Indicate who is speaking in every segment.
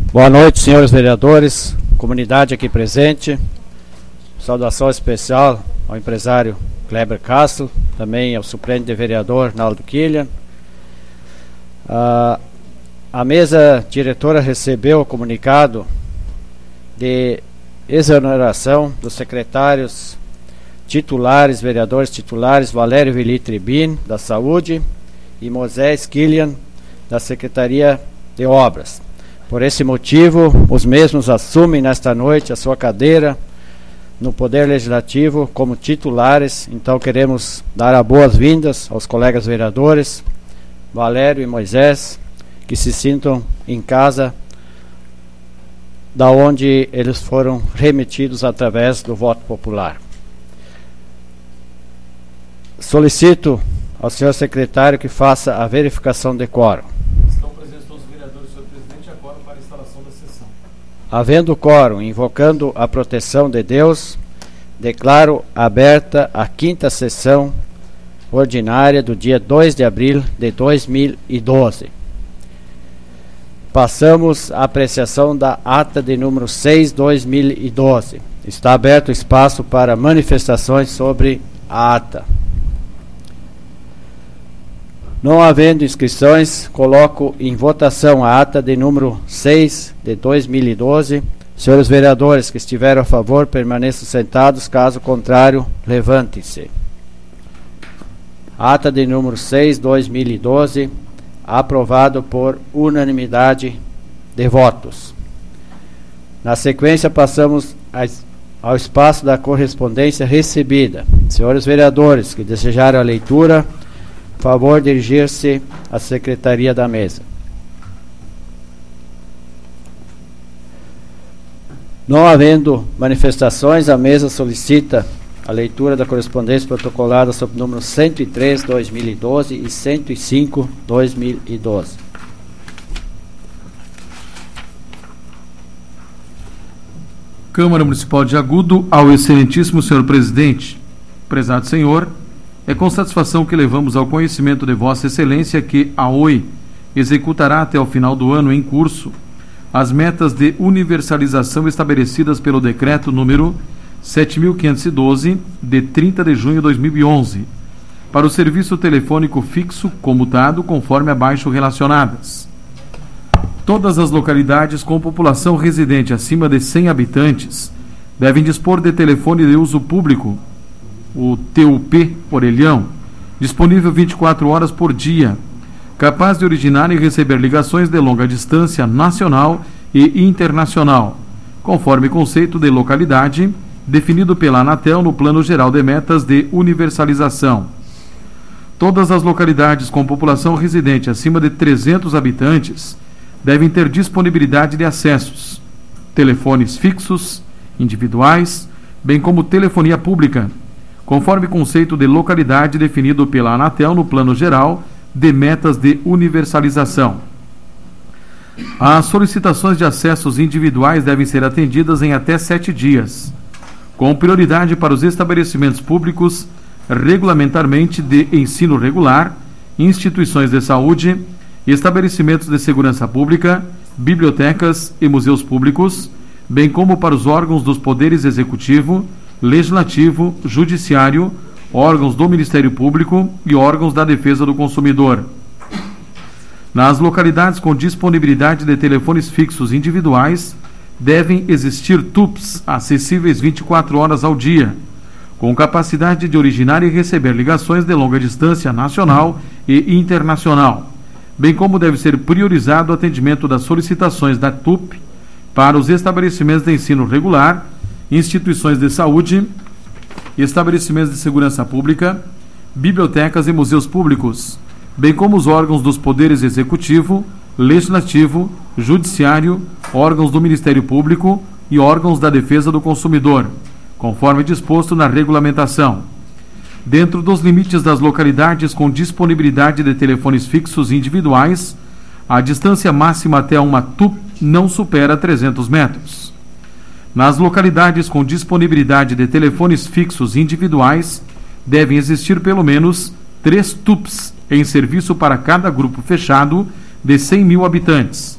Speaker 1: Boa noite, senhores vereadores, comunidade aqui presente. Saudação especial ao empresário Kleber Castro, também ao suplente de vereador Naldo Killian. A mesa diretora recebeu o comunicado de exoneração dos secretários titulares, vereadores titulares, Valério Vili Tribin, da Saúde, e Moisés Killian, da Secretaria de Obras. Por esse motivo, os mesmos assumem nesta noite a sua cadeira no Poder Legislativo como titulares. Então queremos dar as boas-vindas aos colegas vereadores, Valério e Moisés, que se sintam em casa, da onde eles foram remetidos através do voto popular. Solicito ao senhor secretário que faça a verificação de quórum.
Speaker 2: Estão presentes todos os vereadores, senhor presidente, agora para a instalação da sessão.
Speaker 1: Havendo quórum, invocando a proteção de Deus, declaro aberta a 5ª sessão ordinária do dia 2 de abril de 2012. Passamos à apreciação da ata de número 6/2012. Está aberto o espaço para manifestações sobre a ata. Não havendo inscrições, coloco em votação a ata de número 6 de 2012. Senhores vereadores que estiveram a favor, permaneçam sentados. Caso contrário, levantem-se. Ata de número 6/2012, aprovado por unanimidade de votos. Na sequência, passamos ao espaço da correspondência recebida. Senhores vereadores que desejaram a leitura, favor dirigir-se à secretaria da mesa. Não havendo manifestações, a mesa solicita a leitura da correspondência protocolada sob o número 103/2012 e 105/2012.
Speaker 2: Câmara Municipal de Agudo, ao excelentíssimo senhor presidente. Prezado senhor, é com satisfação que levamos ao conhecimento de Vossa Excelência que a OI executará até o final do ano em curso as metas de universalização estabelecidas pelo decreto número 7.512, de 30 de junho de 2011, para o serviço telefônico fixo comutado conforme abaixo relacionadas. Todas as localidades com população residente acima de 100 habitantes devem dispor de telefone de uso público, o TUP orelhão, disponível 24 horas por dia, capaz de originar e receber ligações de longa distância nacional e internacional, conforme conceito de localidade definido pela Anatel no Plano Geral de Metas de Universalização. Todas as localidades com população residente acima de 300 habitantes devem ter disponibilidade de acessos, telefones fixos, individuais, bem como telefonia pública, conforme conceito de localidade definido pela Anatel no Plano Geral de Metas de Universalização. As solicitações de acessos individuais devem ser atendidas em até 7 dias, com prioridade para os estabelecimentos públicos regulamentarmente de ensino regular, instituições de saúde, estabelecimentos de segurança pública, bibliotecas e museus públicos, bem como para os órgãos dos poderes executivo, legislativo, judiciário, órgãos do Ministério Público e órgãos da Defesa do Consumidor. Nas localidades com disponibilidade de telefones fixos individuais, devem existir TUPs acessíveis 24 horas ao dia, com capacidade de originar e receber ligações de longa distância nacional e internacional, bem como deve ser priorizado o atendimento das solicitações da TUP para os estabelecimentos de ensino regular, instituições de saúde, estabelecimentos de segurança pública, bibliotecas e museus públicos, bem como os órgãos dos poderes executivo, legislativo, judiciário, órgãos do Ministério Público e órgãos da Defesa do Consumidor, conforme disposto na regulamentação. Dentro dos limites das localidades com disponibilidade de telefones fixos individuais, a distância máxima até uma TUP não supera 300 metros. Nas localidades com disponibilidade de telefones fixos individuais, devem existir pelo menos 3 TUPs em serviço para cada grupo fechado de 100 mil habitantes,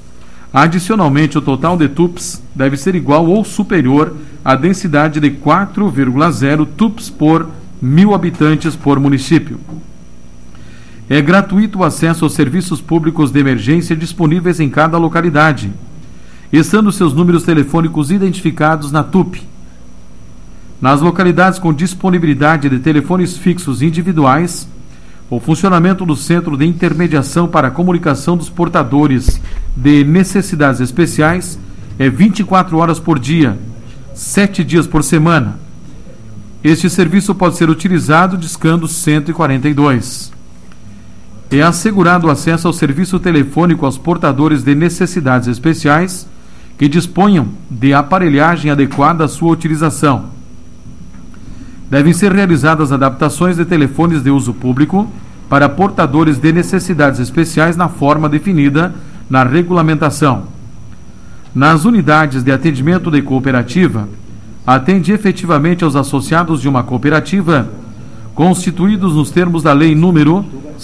Speaker 2: Adicionalmente, o total de TUPs deve ser igual ou superior à densidade de 4,0 TUPs por 1.000 habitantes por município. É gratuito o acesso aos serviços públicos de emergência disponíveis em cada localidade, estando seus números telefônicos identificados na TUP. Nas localidades com disponibilidade de telefones fixos individuais, o funcionamento do Centro de Intermediação para a Comunicação dos Portadores de Necessidades Especiais é 24 horas por dia, 7 dias por semana. Este serviço pode ser utilizado discando 142. É assegurado o acesso ao serviço telefônico aos portadores de necessidades especiais que disponham de aparelhagem adequada à sua utilização. Devem ser realizadas adaptações de telefones de uso público para portadores de necessidades especiais na forma definida na regulamentação. Nas unidades de atendimento de cooperativa, atende efetivamente aos associados de uma cooperativa constituídos nos termos da Lei número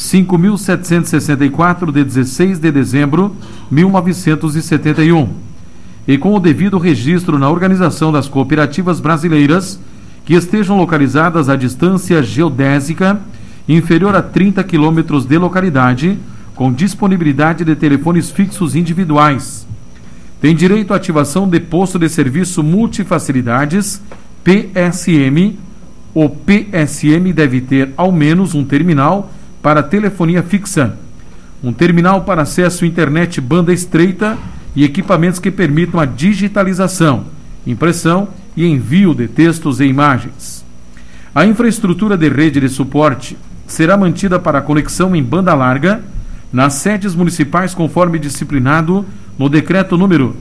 Speaker 2: 5.764, de 16 de dezembro de 1971, e com o devido registro na Organização das Cooperativas Brasileiras, que estejam localizadas à distância geodésica inferior a 30 km de localidade, com disponibilidade de telefones fixos individuais. Tem direito à ativação de posto de serviço multifacilidades, PSM. O PSM deve ter ao menos um terminal para telefonia fixa, um terminal para acesso à internet banda estreita e equipamentos que permitam a digitalização, impressão e envio de textos e imagens. A infraestrutura de rede de suporte será mantida para a conexão em banda larga nas sedes municipais conforme disciplinado no Decreto número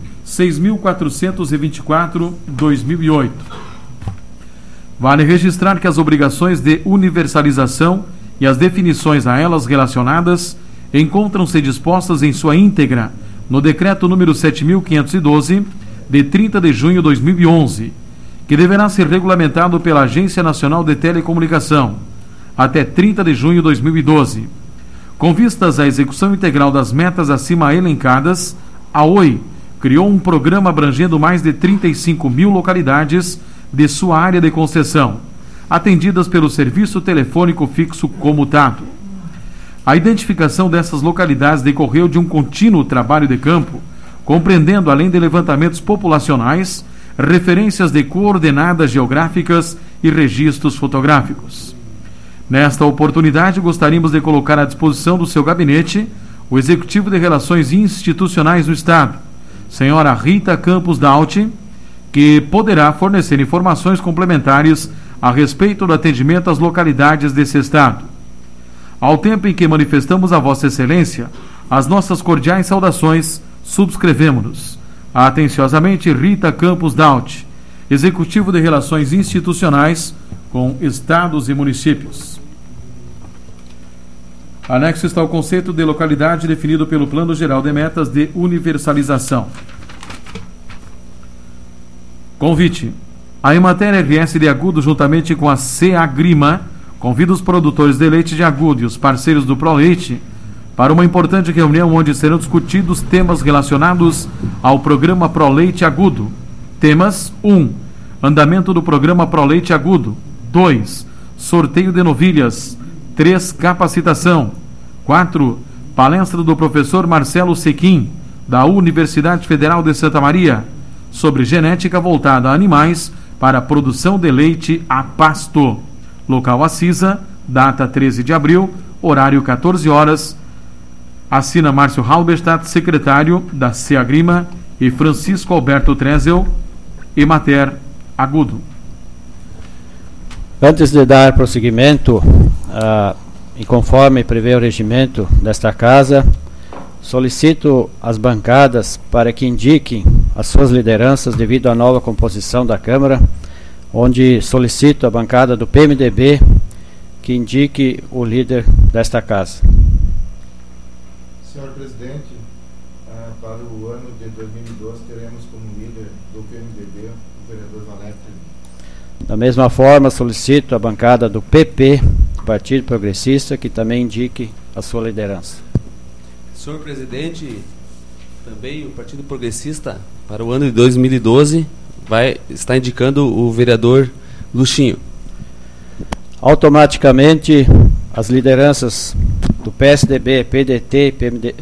Speaker 2: 6.424/2008. Vale registrar que as obrigações de universalização e as definições a elas relacionadas encontram-se dispostas em sua íntegra no Decreto número 7.512, de 30 de junho de 2011, que deverá ser regulamentado pela Agência Nacional de Telecomunicação até 30 de junho de 2012. Com vistas à execução integral das metas acima elencadas, a OI criou um programa abrangendo mais de 35.000 localidades de sua área de concessão, atendidas pelo serviço telefônico fixo comutado. A identificação dessas localidades decorreu de um contínuo trabalho de campo, compreendendo, além de levantamentos populacionais, referências de coordenadas geográficas e registros fotográficos. Nesta oportunidade, gostaríamos de colocar à disposição do seu gabinete o Executivo de Relações Institucionais do Estado, senhora Rita Campos Dauti, que poderá fornecer informações complementares a respeito do atendimento às localidades desse Estado. Ao tempo em que manifestamos a Vossa Excelência as nossas cordiais saudações, subscrevemos-nos. Atenciosamente, Rita Campos Dauti, Executivo de Relações Institucionais com Estados e Municípios. Anexo está o conceito de localidade definido pelo Plano Geral de Metas de Universalização. Convite. A Emater RS de Agudo, juntamente com a Seagrima, convida os produtores de leite de Agudo e os parceiros do ProLeite para uma importante reunião onde serão discutidos temas relacionados ao programa ProLeite Agudo. Temas: 1. Andamento do programa ProLeite Agudo. 2. Sorteio de novilhas. 3. Capacitação. 4. Palestra do professor Marcelo Sequim, da Universidade Federal de Santa Maria, sobre genética voltada a animais para a produção de leite a pasto. Local Assisa, data 13 de abril, horário 14 horas. Assina Márcio Halberstadt, secretário da Seagrima, e Francisco Alberto Trezel, Emater Agudo.
Speaker 1: Antes de dar prosseguimento, e conforme prevê o regimento desta casa, solicito às bancadas para que indiquem as suas lideranças devido à nova composição da Câmara, onde solicito a bancada do PMDB que indique o líder desta casa.
Speaker 3: Senhor presidente, para o ano de 2012 teremos como líder do PMDB o vereador Valério.
Speaker 1: Da mesma forma, solicito a bancada do PP, Partido Progressista, que também indique a sua liderança.
Speaker 4: Senhor presidente, Também o Partido Progressista, para o ano de 2012, está indicando o vereador Luxinho.
Speaker 1: Automaticamente, as lideranças do PSDB, PDT PMD,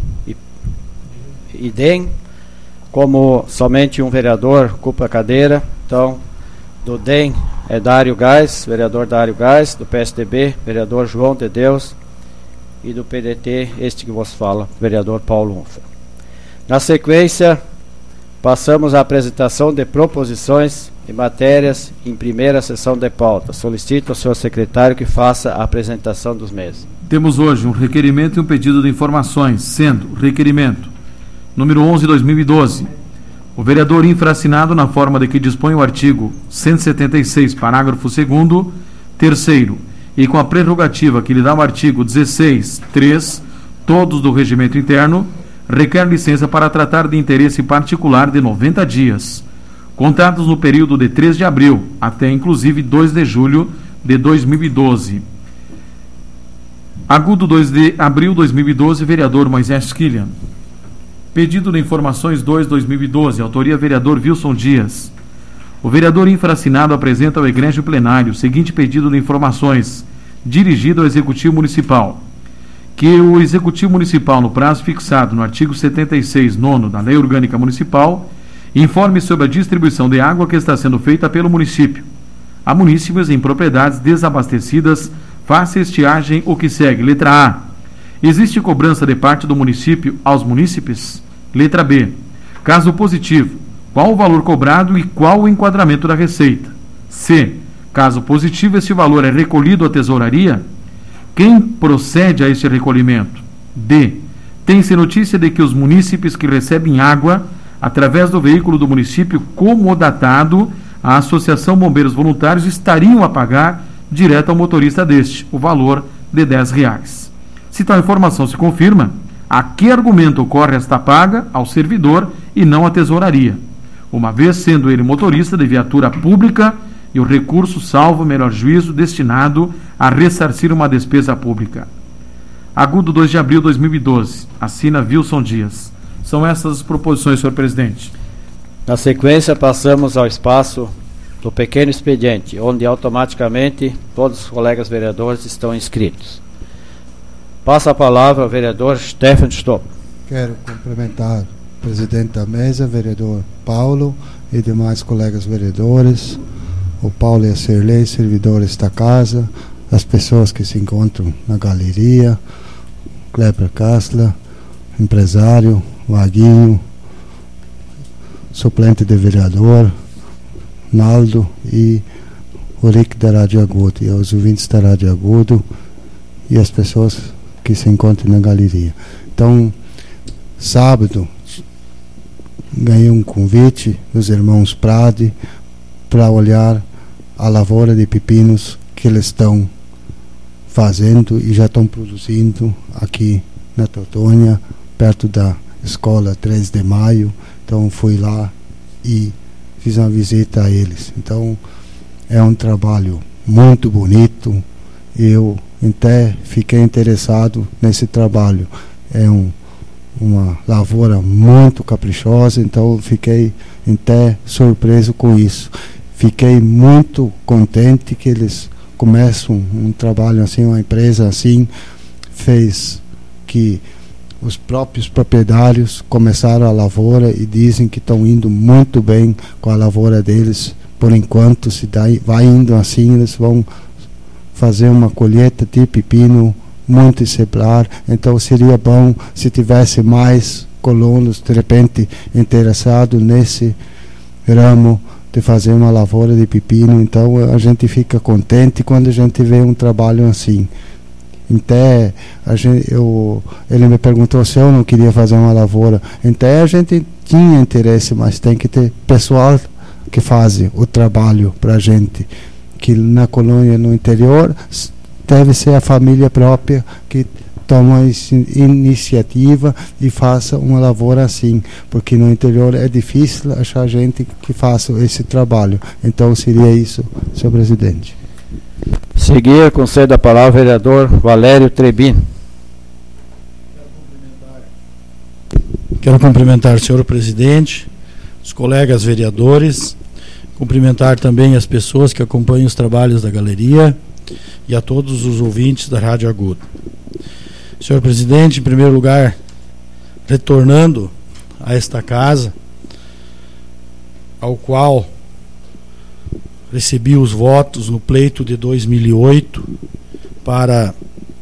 Speaker 1: e DEM, como somente um vereador ocupa a cadeira, então, do DEM é Dário Gás, vereador Dário Gás, do PSDB, vereador João de Deus, e do PDT, este que vos fala, vereador Paulo Unfer. Na sequência, passamos à apresentação de proposições e matérias em primeira sessão de pauta. Solicito ao senhor secretário que faça a apresentação dos mesmos.
Speaker 2: Temos hoje um requerimento e um pedido de informações, sendo requerimento número 11/2012. O vereador infraassinado na forma de que dispõe o artigo 176, parágrafo 2º, 3º, e com a prerrogativa que lhe dá o artigo 16(3), todos do regimento interno, requer licença para tratar de interesse particular de 90 dias, contados no período de 3 de abril até inclusive 2 de julho de 2012. Agudo 2 de abril de 2012, vereador Moisés Killian. Pedido de informações 2/2012, autoria vereador Wilson Dias. O vereador infraassinado apresenta ao egrégio plenário o seguinte pedido de informações, dirigido ao Executivo Municipal: que o Executivo Municipal, no prazo fixado no artigo 76, 9º da Lei Orgânica Municipal, informe sobre a distribuição de água que está sendo feita pelo município a munícipes em propriedades desabastecidas, face estiagem o que segue. Letra A. Existe cobrança de parte do município aos munícipes? Letra B. Caso positivo, qual o valor cobrado e qual o enquadramento da receita? C. Caso positivo, esse valor é recolhido à tesouraria? Quem procede a este recolhimento? D. Tem-se notícia de que os munícipes que recebem água através do veículo do município comodatado, a Associação Bombeiros Voluntários, estariam a pagar direto ao motorista deste o valor de R$10. Se tal informação se confirma, a que argumento ocorre esta paga ao servidor e não à tesouraria, uma vez sendo ele motorista de viatura pública e o recurso, salvo melhor juízo, destinado a ressarcir uma despesa pública. Agudo 2 de abril de 2012, assina Wilson Dias. São essas as proposições, senhor presidente.
Speaker 1: Na sequência, passamos ao espaço do pequeno expediente, onde automaticamente todos os colegas vereadores estão inscritos. Passa a palavra ao vereador Stefan Stopp.
Speaker 5: Quero cumprimentar o presidente da mesa, vereador Paulo, e demais colegas vereadores, o Paulo e a Serlei, servidores da casa, as pessoas que se encontram na galeria, Kleber Kassler, empresário, Vaguinho, suplente de vereador, Naldo e o Rick da Rádio Agudo, e aos ouvintes da Rádio Agudo e as pessoas que se encontram na galeria. Então, sábado, ganhei um convite dos irmãos Prade para olhar a lavoura de pepinos que eles estão fazendo e já estão produzindo aqui na Teutônia, perto da escola 3 de maio. Então fui lá e fiz uma visita a eles. Então é um trabalho muito bonito. Eu até fiquei interessado nesse trabalho. É uma lavoura muito caprichosa, então fiquei até surpreso com isso. Fiquei muito contente que eles começam um trabalho assim, uma empresa assim, fez que os próprios proprietários começaram a lavoura e dizem que estão indo muito bem com a lavoura deles. Por enquanto, se vai indo assim, eles vão fazer uma colheita de pepino muito exemplar. Então seria bom se tivesse mais colonos de repente interessados nesse ramo de fazer uma lavoura de pepino. Então a gente fica contente quando a gente vê um trabalho assim. Até ele me perguntou se eu não queria fazer uma lavoura. Até a gente tinha interesse, mas tem que ter pessoal que faz o trabalho para a gente. Que na colônia, no interior, deve ser a família própria que toma iniciativa e faça uma lavoura assim, porque no interior é difícil achar gente que faça esse trabalho. Então seria isso, senhor presidente.
Speaker 1: Seguir, concedo a palavra ao vereador Valério Trebin.
Speaker 6: Quero cumprimentar o senhor presidente, os colegas vereadores, cumprimentar também as pessoas que acompanham os trabalhos da galeria e a todos os ouvintes da Rádio Agudo. Senhor presidente, em primeiro lugar, retornando a esta casa, ao qual recebi os votos no pleito de 2008 para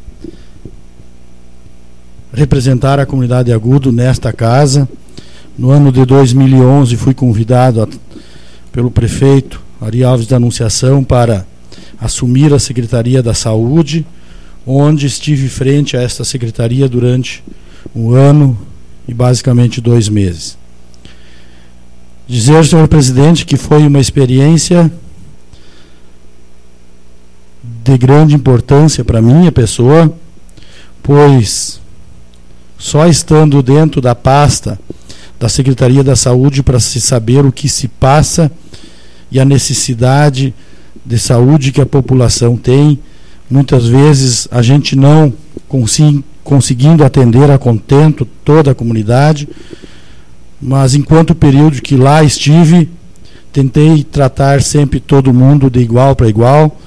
Speaker 6: representar a comunidade de Agudo nesta casa. No ano de 2011 fui convidado pelo prefeito Ari Alves da Anunciação para assumir a Secretaria da Saúde, onde estive frente a esta secretaria durante um ano e basicamente 2 meses. Dizer, senhor presidente, que foi uma experiência de grande importância para minha pessoa, pois só estando dentro da pasta da Secretaria da Saúde para se saber o que se passa e a necessidade de saúde que a população tem, muitas vezes a gente não conseguindo atender a contento toda a comunidade, mas enquanto período que lá estive, tentei tratar sempre todo mundo de igual para igual,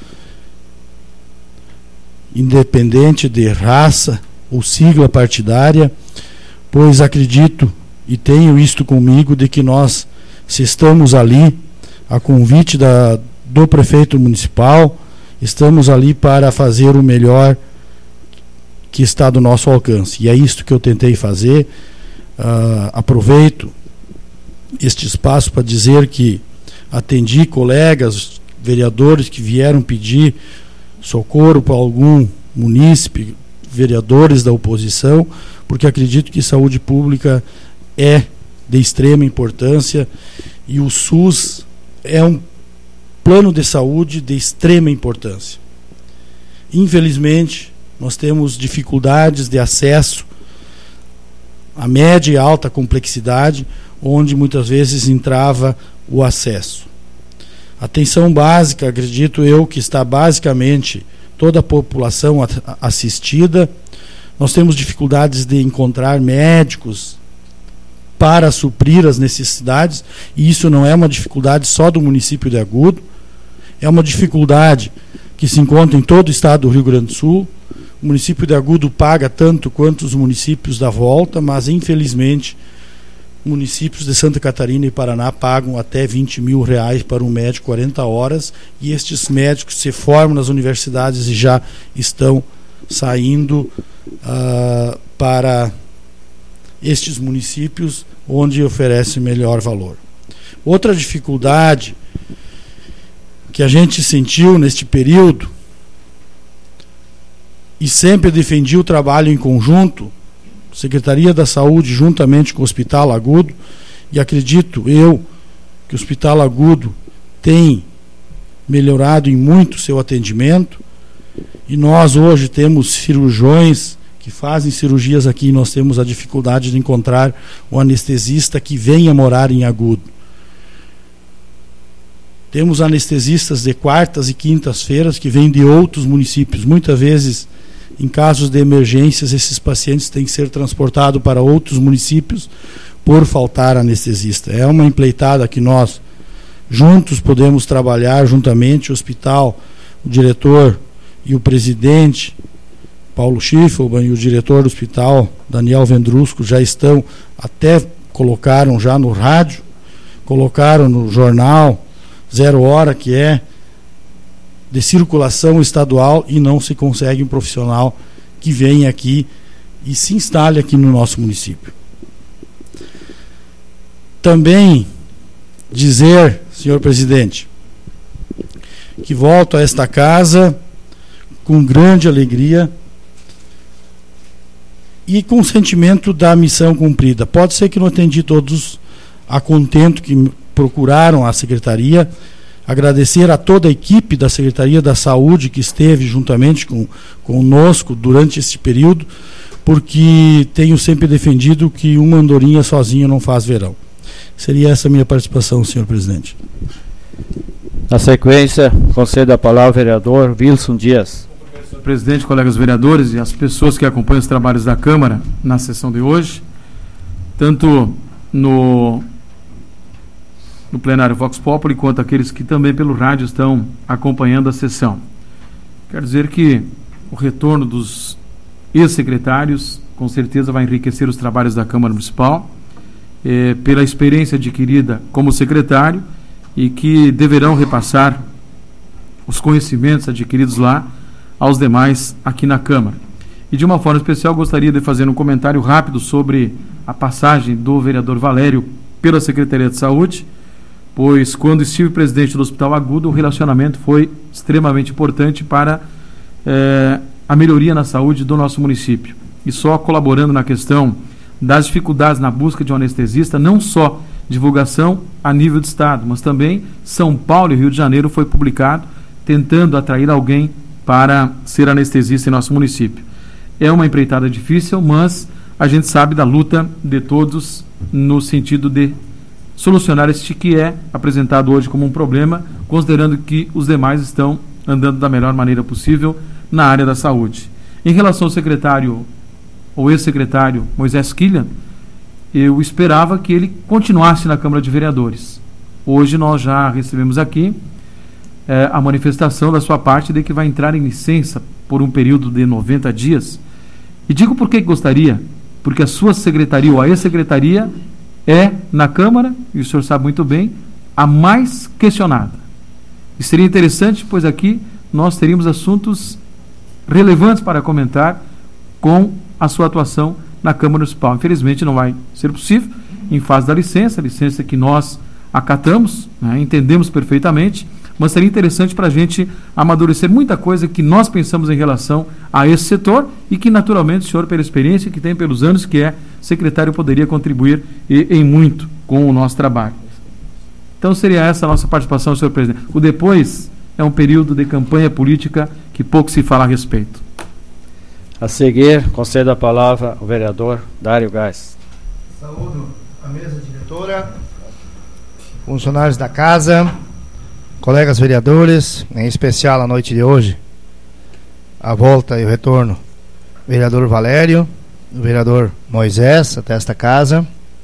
Speaker 6: independente de raça ou sigla partidária, pois acredito e tenho isto comigo de que nós, se estamos ali a convite do prefeito municipal, estamos ali para fazer o melhor que está do nosso alcance, e é isto que eu tentei fazer. Aproveito este espaço para dizer que atendi colegas vereadores que vieram pedir socorro para algum munícipe, vereadores da oposição, porque acredito que saúde pública é de extrema importância e o SUS é um plano de saúde de extrema importância. Infelizmente, nós temos dificuldades de acesso a média e alta complexidade, onde muitas vezes entrava o acesso. Atenção básica, acredito eu, que está basicamente toda a população assistida. Nós temos dificuldades de encontrar médicos para suprir as necessidades, e isso não é uma dificuldade só do município de Agudo, é uma dificuldade que se encontra em todo o estado do Rio Grande do Sul. O município de Agudo paga tanto quanto os municípios da volta, mas infelizmente municípios de Santa Catarina e Paraná pagam até R$20 mil para um médico 40 horas, e estes médicos se formam nas universidades e já estão saindo para estes municípios onde oferece melhor valor. Outra dificuldade que a gente sentiu neste período, e sempre defendi o trabalho em conjunto, Secretaria da Saúde juntamente com o Hospital Agudo, e acredito eu que o Hospital Agudo tem melhorado em muito seu atendimento, e nós hoje temos cirurgiões que fazem cirurgias aqui, e nós temos a dificuldade de encontrar um anestesista que venha morar em Agudo. Temos anestesistas de quartas e quintas-feiras que vêm de outros municípios. Muitas vezes, em casos de emergências, esses pacientes têm que ser transportados para outros municípios por faltar anestesista. É uma empreitada que nós juntos podemos trabalhar juntamente, o hospital, o diretor e o presidente Paulo Schiffelman e o diretor do hospital Daniel Vendrusco já estão, até colocaram já no rádio, colocaram no jornal 0 hora, que é de circulação estadual, e não se consegue um profissional que venha aqui e se instale aqui no nosso município. Também dizer, senhor presidente, que volto a esta casa com grande alegria e com o sentimento da missão cumprida. Pode ser que não atendi todos a contento que procuraram a Secretaria. Agradecer a toda a equipe da Secretaria da Saúde que esteve juntamente conosco durante este período, porque tenho sempre defendido que uma andorinha sozinha não faz verão. Seria essa a minha participação, senhor presidente.
Speaker 1: Na sequência, concedo a palavra ao vereador Wilson Dias.
Speaker 2: Senhor presidente, colegas vereadores e as pessoas que acompanham os trabalhos da Câmara na sessão de hoje, tanto no plenário Vox Populi, quanto aqueles que também pelo rádio estão acompanhando a sessão. Quero dizer que o retorno dos ex-secretários com certeza vai enriquecer os trabalhos da Câmara Municipal, pela experiência adquirida como secretário, e que deverão repassar os conhecimentos adquiridos lá aos demais aqui na Câmara. E de uma forma especial gostaria de fazer um comentário rápido sobre a passagem do vereador Valério pela Secretaria de Saúde, pois quando estive presidente do Hospital Agudo, o relacionamento foi extremamente importante para a melhoria na saúde do nosso município. E só colaborando na questão das dificuldades na busca de um anestesista, não só divulgação a nível de estado, mas também São Paulo e Rio de Janeiro foi publicado tentando atrair alguém para ser anestesista em nosso município. É uma empreitada difícil, mas a gente sabe da luta de todos no sentido de solucionar este que é apresentado hoje como um problema, considerando que os demais estão andando da melhor maneira possível na área da saúde. Em relação ao secretário, ou ex-secretário Moisés Killian, eu esperava que ele continuasse na Câmara de Vereadores. Hoje nós já recebemos aqui a manifestação da sua parte de que vai entrar em licença por um período de 90 dias. E digo por que gostaria, porque a sua secretaria, ou a ex-secretaria, é, na Câmara, e o senhor sabe muito bem, a mais questionada. E seria interessante, pois aqui nós teríamos assuntos relevantes para comentar com a sua atuação na Câmara Municipal. Infelizmente não vai ser possível, em fase da licença que nós acatamos, né, entendemos perfeitamente, mas seria interessante para a gente amadurecer muita coisa que nós pensamos em relação a esse setor e que naturalmente o senhor, pela experiência que tem pelos anos que é secretário, poderia contribuir em muito com o nosso trabalho. Então seria essa a nossa participação, senhor presidente. O depois é um período de campanha política que pouco se fala a respeito.
Speaker 1: A seguir, concedo a palavra ao vereador Dário Gás.
Speaker 7: Saúdo a mesa diretora, funcionários da casa, colegas vereadores, em especial a noite de hoje, a volta e o retorno, vereador Valério, o vereador Moisés, até esta casa,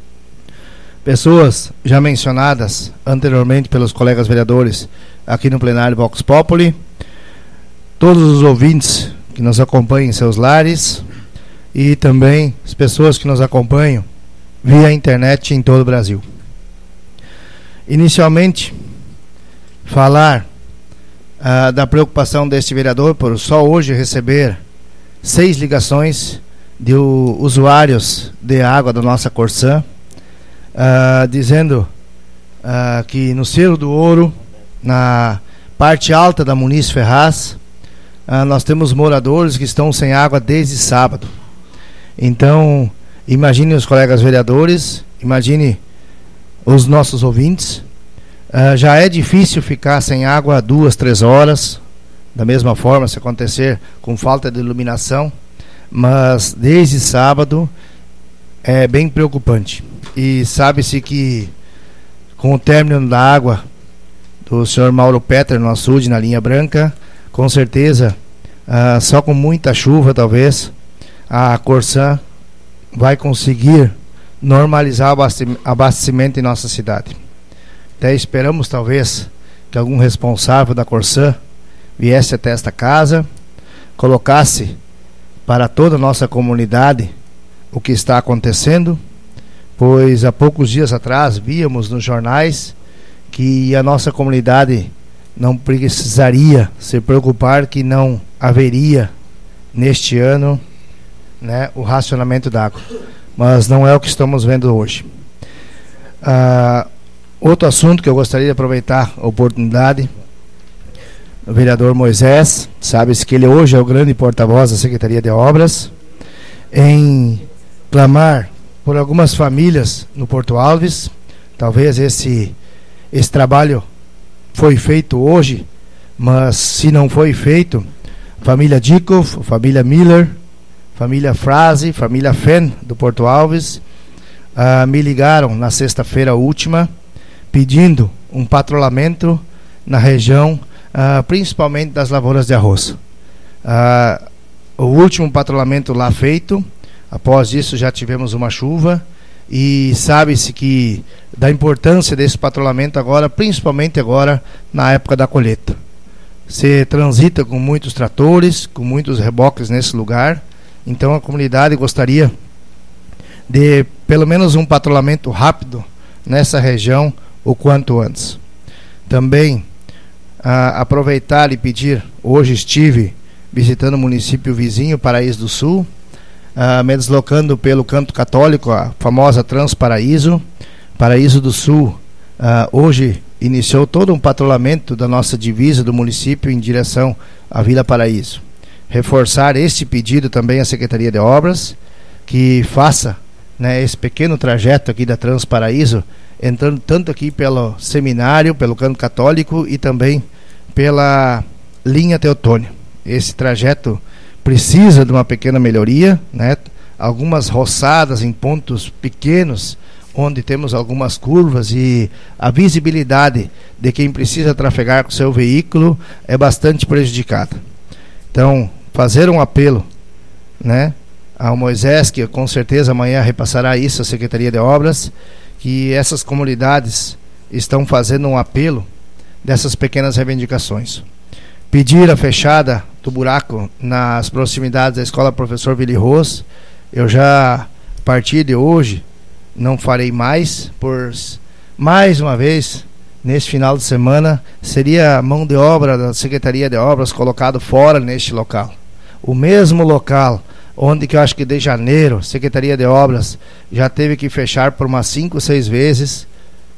Speaker 7: pessoas já mencionadas anteriormente pelos colegas vereadores aqui no plenário Vox Populi, todos os ouvintes que nos acompanham em seus lares e também as pessoas que nos acompanham via internet em todo o Brasil. Inicialmente, falar da preocupação deste vereador por só hoje receber 6 ligações de usuários de água da nossa Corsã, dizendo que no Cerro do Ouro, na parte alta da Muniz Ferraz, nós temos moradores que estão sem água desde sábado. Então, imagine os colegas vereadores, imagine os nossos ouvintes. Já é difícil ficar sem água 2, 3 horas, da mesma forma se acontecer com falta de iluminação, mas desde sábado é bem preocupante. E sabe-se que com o término da água do senhor Mauro Petter no açude, na linha branca, com certeza, só com muita chuva talvez a Corsã vai conseguir normalizar o abastecimento em nossa cidade. Até esperamos talvez que algum responsável da Corsã viesse até esta casa, colocasse para toda a nossa comunidade o que está acontecendo, pois há poucos dias atrás víamos nos jornais que a nossa comunidade não precisaria se preocupar, que não haveria neste ano, né, o racionamento d'água. Mas não é o que estamos vendo hoje. Outro assunto que eu gostaria de aproveitar a oportunidade, o vereador Moisés, sabe-se que ele hoje é o grande porta-voz da Secretaria de Obras, em clamar por algumas famílias no Porto Alves. Talvez esse trabalho foi feito hoje, mas se não foi feito, família Dikov, família Miller, família Frase, família Fenn do Porto Alves, me ligaram na sexta-feira última, pedindo um patrulhamento na região, principalmente das lavouras de arroz. O último patrulhamento lá feito, após isso já tivemos uma chuva, e sabe-se que da importância desse patrulhamento agora, principalmente agora na época da colheita. Se transita com muitos tratores, com muitos reboques nesse lugar, então a comunidade gostaria de pelo menos um patrulhamento rápido nessa região o quanto antes. Também aproveitar e pedir, hoje estive visitando o município vizinho, Paraíso do Sul, me deslocando pelo canto católico, a famosa Transparaíso. Paraíso do Sul hoje iniciou todo um patrulhamento da nossa divisa do município em direção à Vila Paraíso. Reforçar este pedido também à Secretaria de Obras, que faça, né, esse pequeno trajeto aqui da Transparaíso, entrando tanto aqui pelo seminário, pelo canto católico e também pela linha Teotônio. Esse trajeto precisa de uma pequena melhoria, né? Algumas roçadas em pontos pequenos, onde temos algumas curvas, e a visibilidade de quem precisa trafegar com seu veículo é bastante prejudicada. Então, fazer um apelo, né, ao Moisés, que com certeza amanhã repassará isso à Secretaria de Obras, que essas comunidades estão fazendo um apelo dessas pequenas reivindicações. Pedir a fechada do buraco nas proximidades da Escola Professor Willy Roos. Eu já, a partir de hoje, não farei mais, por mais uma vez, nesse final de semana, seria a mão de obra da Secretaria de Obras colocado fora neste local. O mesmo local onde que eu acho que de janeiro, Secretaria de Obras já teve que fechar por umas 5 ou 6 vezes,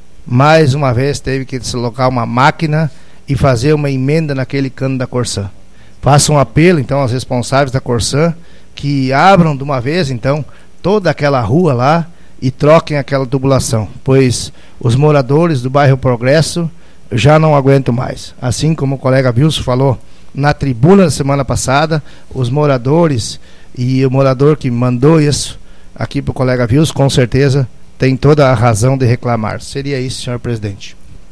Speaker 7: mais uma vez teve que deslocar uma máquina e fazer uma emenda naquele cano da Corsã. Faço um apelo então aos responsáveis da Corsã que abram de uma vez então toda aquela rua lá e troquem aquela tubulação, pois os moradores do bairro Progresso já não aguentam mais. Assim como o colega Wilson falou na tribuna da semana passada, os moradores e o morador que mandou isso aqui para o colega Wilson, com certeza tem toda a razão de reclamar. Seria isso, senhor presidente.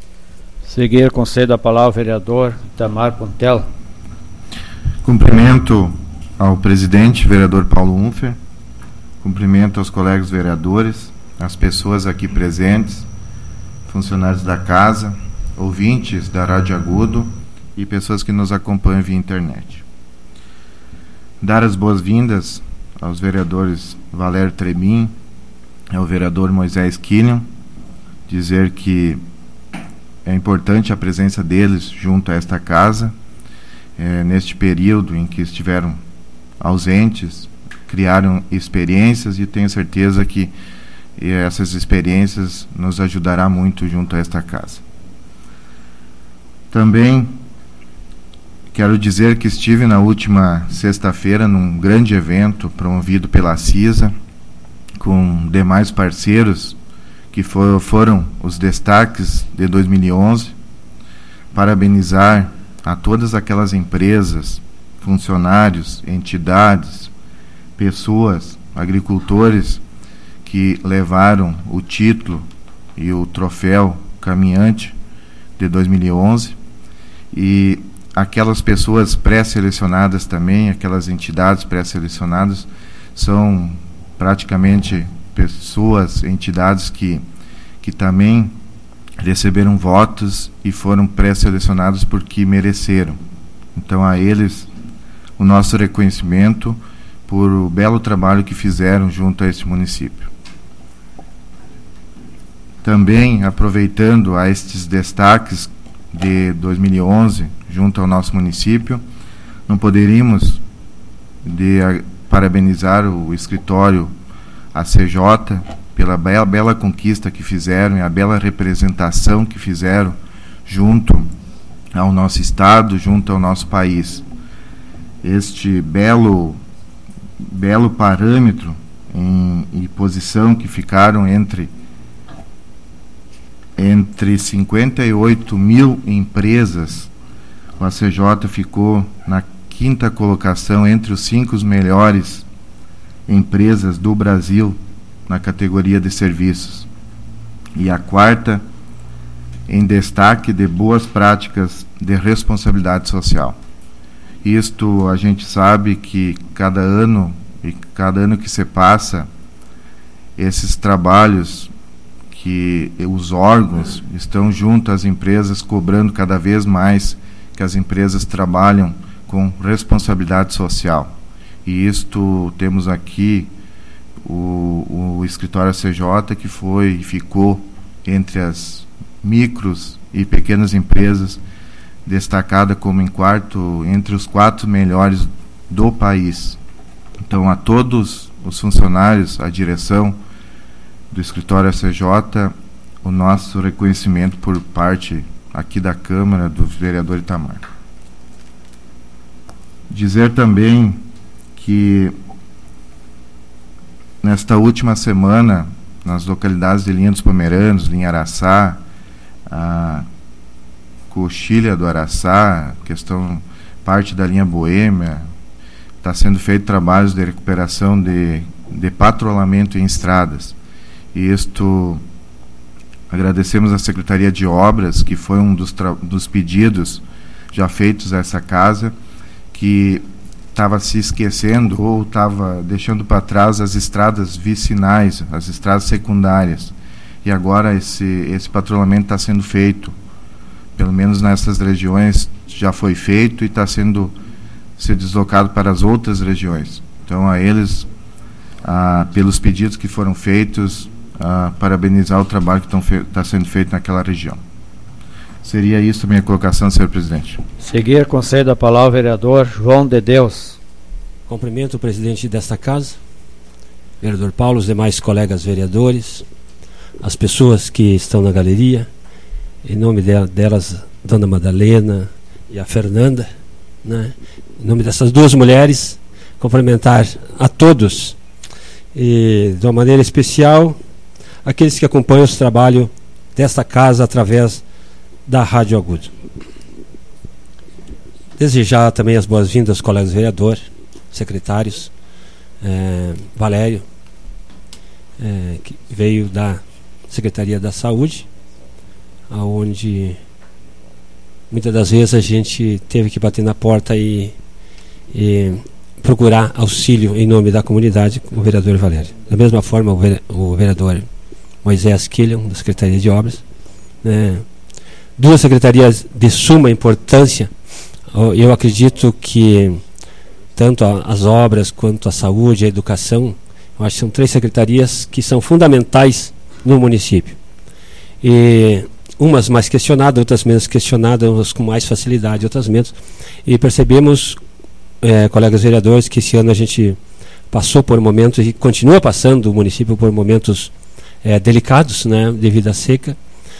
Speaker 1: Seguir, concedo a palavra ao vereador Itamar Pontel.
Speaker 3: Cumprimento ao presidente, vereador Paulo Unfer. Cumprimento aos colegas vereadores, as pessoas aqui presentes, funcionários da casa, ouvintes da Rádio Agudo e pessoas que nos acompanham via internet. Dar as boas-vindas aos vereadores Valério Trebin, ao vereador Moisés Killian, dizer que é importante a presença deles junto a esta casa, neste período em que estiveram ausentes, criaram experiências e tenho certeza que essas experiências nos ajudará muito junto a esta casa. Também quero dizer que estive na última sexta-feira num grande evento promovido pela CISA, com demais parceiros, que foram os destaques de 2011, parabenizar a todas aquelas empresas, funcionários, entidades, pessoas, agricultores que levaram o título e o troféu caminhante de 2011, e aquelas pessoas pré-selecionadas também, aquelas entidades pré-selecionadas, são praticamente pessoas, entidades que também receberam votos e foram pré-selecionados porque mereceram. Então a eles o nosso reconhecimento por o belo trabalho que fizeram junto a este município. Também aproveitando a estes destaques de 2011 junto ao nosso município, não poderíamos parabenizar o escritório ACJ pela bela conquista que fizeram e a bela representação que fizeram junto ao nosso estado, junto ao nosso país. Este belo parâmetro e posição que ficaram entre 58 mil empresas, o ACJ ficou na 5ª colocação entre os 5 melhores empresas do Brasil na categoria de serviços, e a 4ª em destaque de boas práticas de responsabilidade social. Isto a gente sabe que cada ano que se passa esses trabalhos que os órgãos estão junto às empresas, cobrando cada vez mais que as empresas trabalham com responsabilidade social. E isto temos aqui o escritório ACJ, que foi e ficou entre as micros e pequenas empresas, destacada como entre os 4 melhores do país. Então, a todos os funcionários, a direção do escritório ACJ, o nosso reconhecimento por parte aqui da Câmara, do vereador Itamar. Dizer também que nesta última semana, nas localidades de Linha dos Pomeranos, Linha Araçá, a Coxilha do Araçá, parte da linha Boêmia, está sendo feito trabalhos de recuperação de patrulhamento em estradas. E agradecemos à Secretaria de Obras, que foi um dos pedidos já feitos a essa casa, que estava se esquecendo ou estava deixando para trás as estradas vicinais, as estradas secundárias. E agora esse patrulhamento está sendo feito, pelo menos nessas regiões já foi feito e está sendo deslocado para as outras regiões. Então, a eles, pelos pedidos que foram feitos, parabenizar o trabalho que está sendo feito naquela região. Seria isso a minha colocação, senhor presidente.
Speaker 1: Seguir, concedo a palavra ao vereador João de Deus.
Speaker 8: Cumprimento o presidente desta casa, vereador Paulo, os demais colegas vereadores, as pessoas que estão na galeria, em nome delas, Dona Madalena e a Fernanda, né? Em nome dessas 2 mulheres, cumprimentar a todos e, de uma maneira especial, aqueles que acompanham o trabalho desta casa através da Rádio Agudo. Desejar também as boas-vindas aos colegas vereadores, secretários, Valério, que veio da Secretaria da Saúde, onde muitas das vezes a gente teve que bater na porta e procurar auxílio em nome da comunidade com o vereador Valério. Da mesma forma, o vereador Moisés Killian, da Secretaria de Obras, 2 secretarias de suma importância. Eu acredito que tanto as obras quanto a saúde, a educação, eu acho que são 3 secretarias que são fundamentais no município. E umas mais questionadas, outras menos questionadas, umas com mais facilidade, outras menos. E percebemos, colegas vereadores, que esse ano a gente passou por momentos e continua passando o município por momentos delicados, né, devido à seca.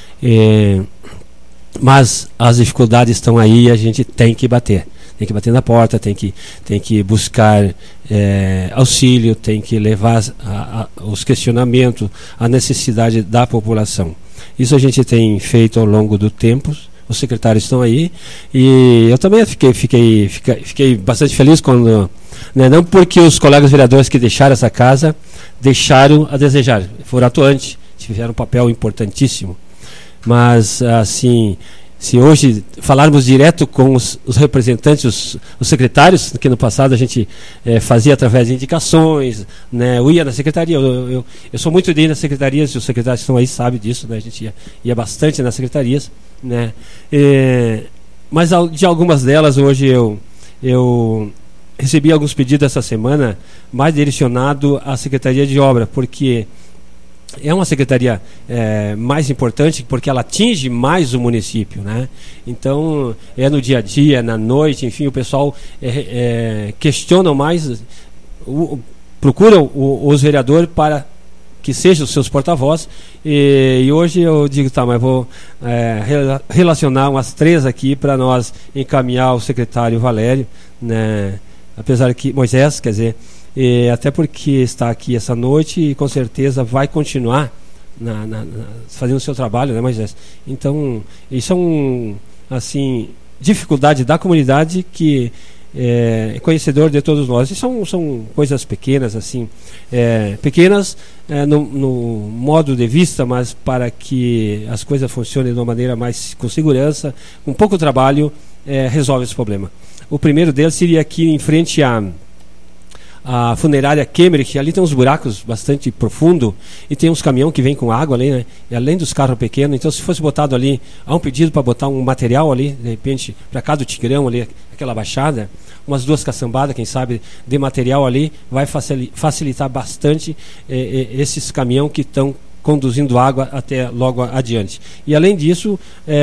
Speaker 8: Mas as dificuldades estão aí e a gente tem que bater na porta, tem que buscar auxílio, tem que levar os questionamentos, a necessidade da população. Isso a gente tem feito ao longo do tempo. Os secretários estão aí e eu também fiquei bastante feliz quando, né, não porque os colegas vereadores que deixaram essa casa deixaram a desejar, foram atuantes, tiveram um papel importantíssimo. Mas, assim, se hoje falarmos direto com os representantes, os secretários, que no passado a gente fazia através de indicações, né, eu ia na secretaria, eu sou muito de ir nas secretarias, e os secretários que estão aí sabem disso, né, a gente ia bastante nas secretarias, né, mas de algumas delas hoje eu recebi alguns pedidos essa semana, mais direcionado à Secretaria de Obra, porque é uma secretaria mais importante porque ela atinge mais o município, né? Então, no dia a dia, na noite, enfim, o pessoal questiona mais, procura os vereadores para que sejam os seus porta-vozes, e hoje eu digo, tá, mas vou relacionar umas 3 aqui para nós encaminhar o secretário Valério, né? Apesar que Moisés, quer dizer, até porque está aqui essa noite e com certeza vai continuar fazendo o seu trabalho, né, Moisés? Então, isso é assim, dificuldade da comunidade que é conhecedor de todos nós. E são coisas pequenas, assim, pequenas no modo de vista, mas para que as coisas funcionem de uma maneira mais com segurança, com pouco trabalho, resolve esse problema. O primeiro deles seria aqui em frente a funerária Kemmerich, ali tem uns buracos bastante profundos e tem uns caminhões que vêm com água ali, né? E além dos carros pequenos, então se fosse botado ali, há um pedido para botar um material ali, de repente, para cada Tigrão ali, aquela baixada, umas 2 caçambadas, quem sabe, de material ali, vai facilitar bastante esses caminhões que estão conduzindo água até logo adiante. E além disso,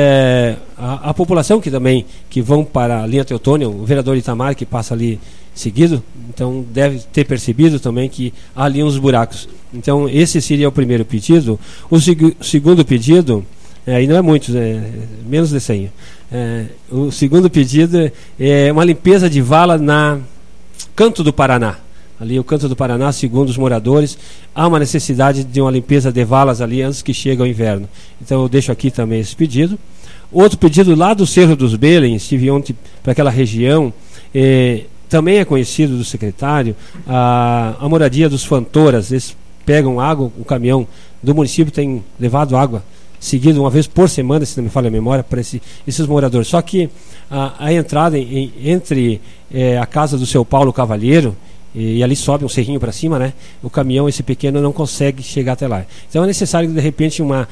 Speaker 8: a população que vão para a linha Teutônia, o vereador Itamar que passa ali seguido, então deve ter percebido também que há ali uns buracos. Então esse seria o primeiro pedido. O segundo pedido, e não é muito, menos de 100. O segundo pedido é uma limpeza de vala na Canto do Paraná. Ali o Canto do Paraná, segundo os moradores, há uma necessidade de uma limpeza de valas ali antes que chegue o inverno. Então eu deixo aqui também esse pedido. Outro pedido lá do Cerro dos Belém, estive ontem para aquela região, também é conhecido do secretário, a moradia dos Fantoras. Eles pegam água, o caminhão do município tem levado água seguido uma vez por semana, se não me falha a memória, para esses moradores. Só que a entrada entre a casa do seu Paulo Cavalheiro, e ali sobe um serrinho para cima, né? O caminhão, esse pequeno, não consegue chegar até lá. Então é necessário, de repente, uma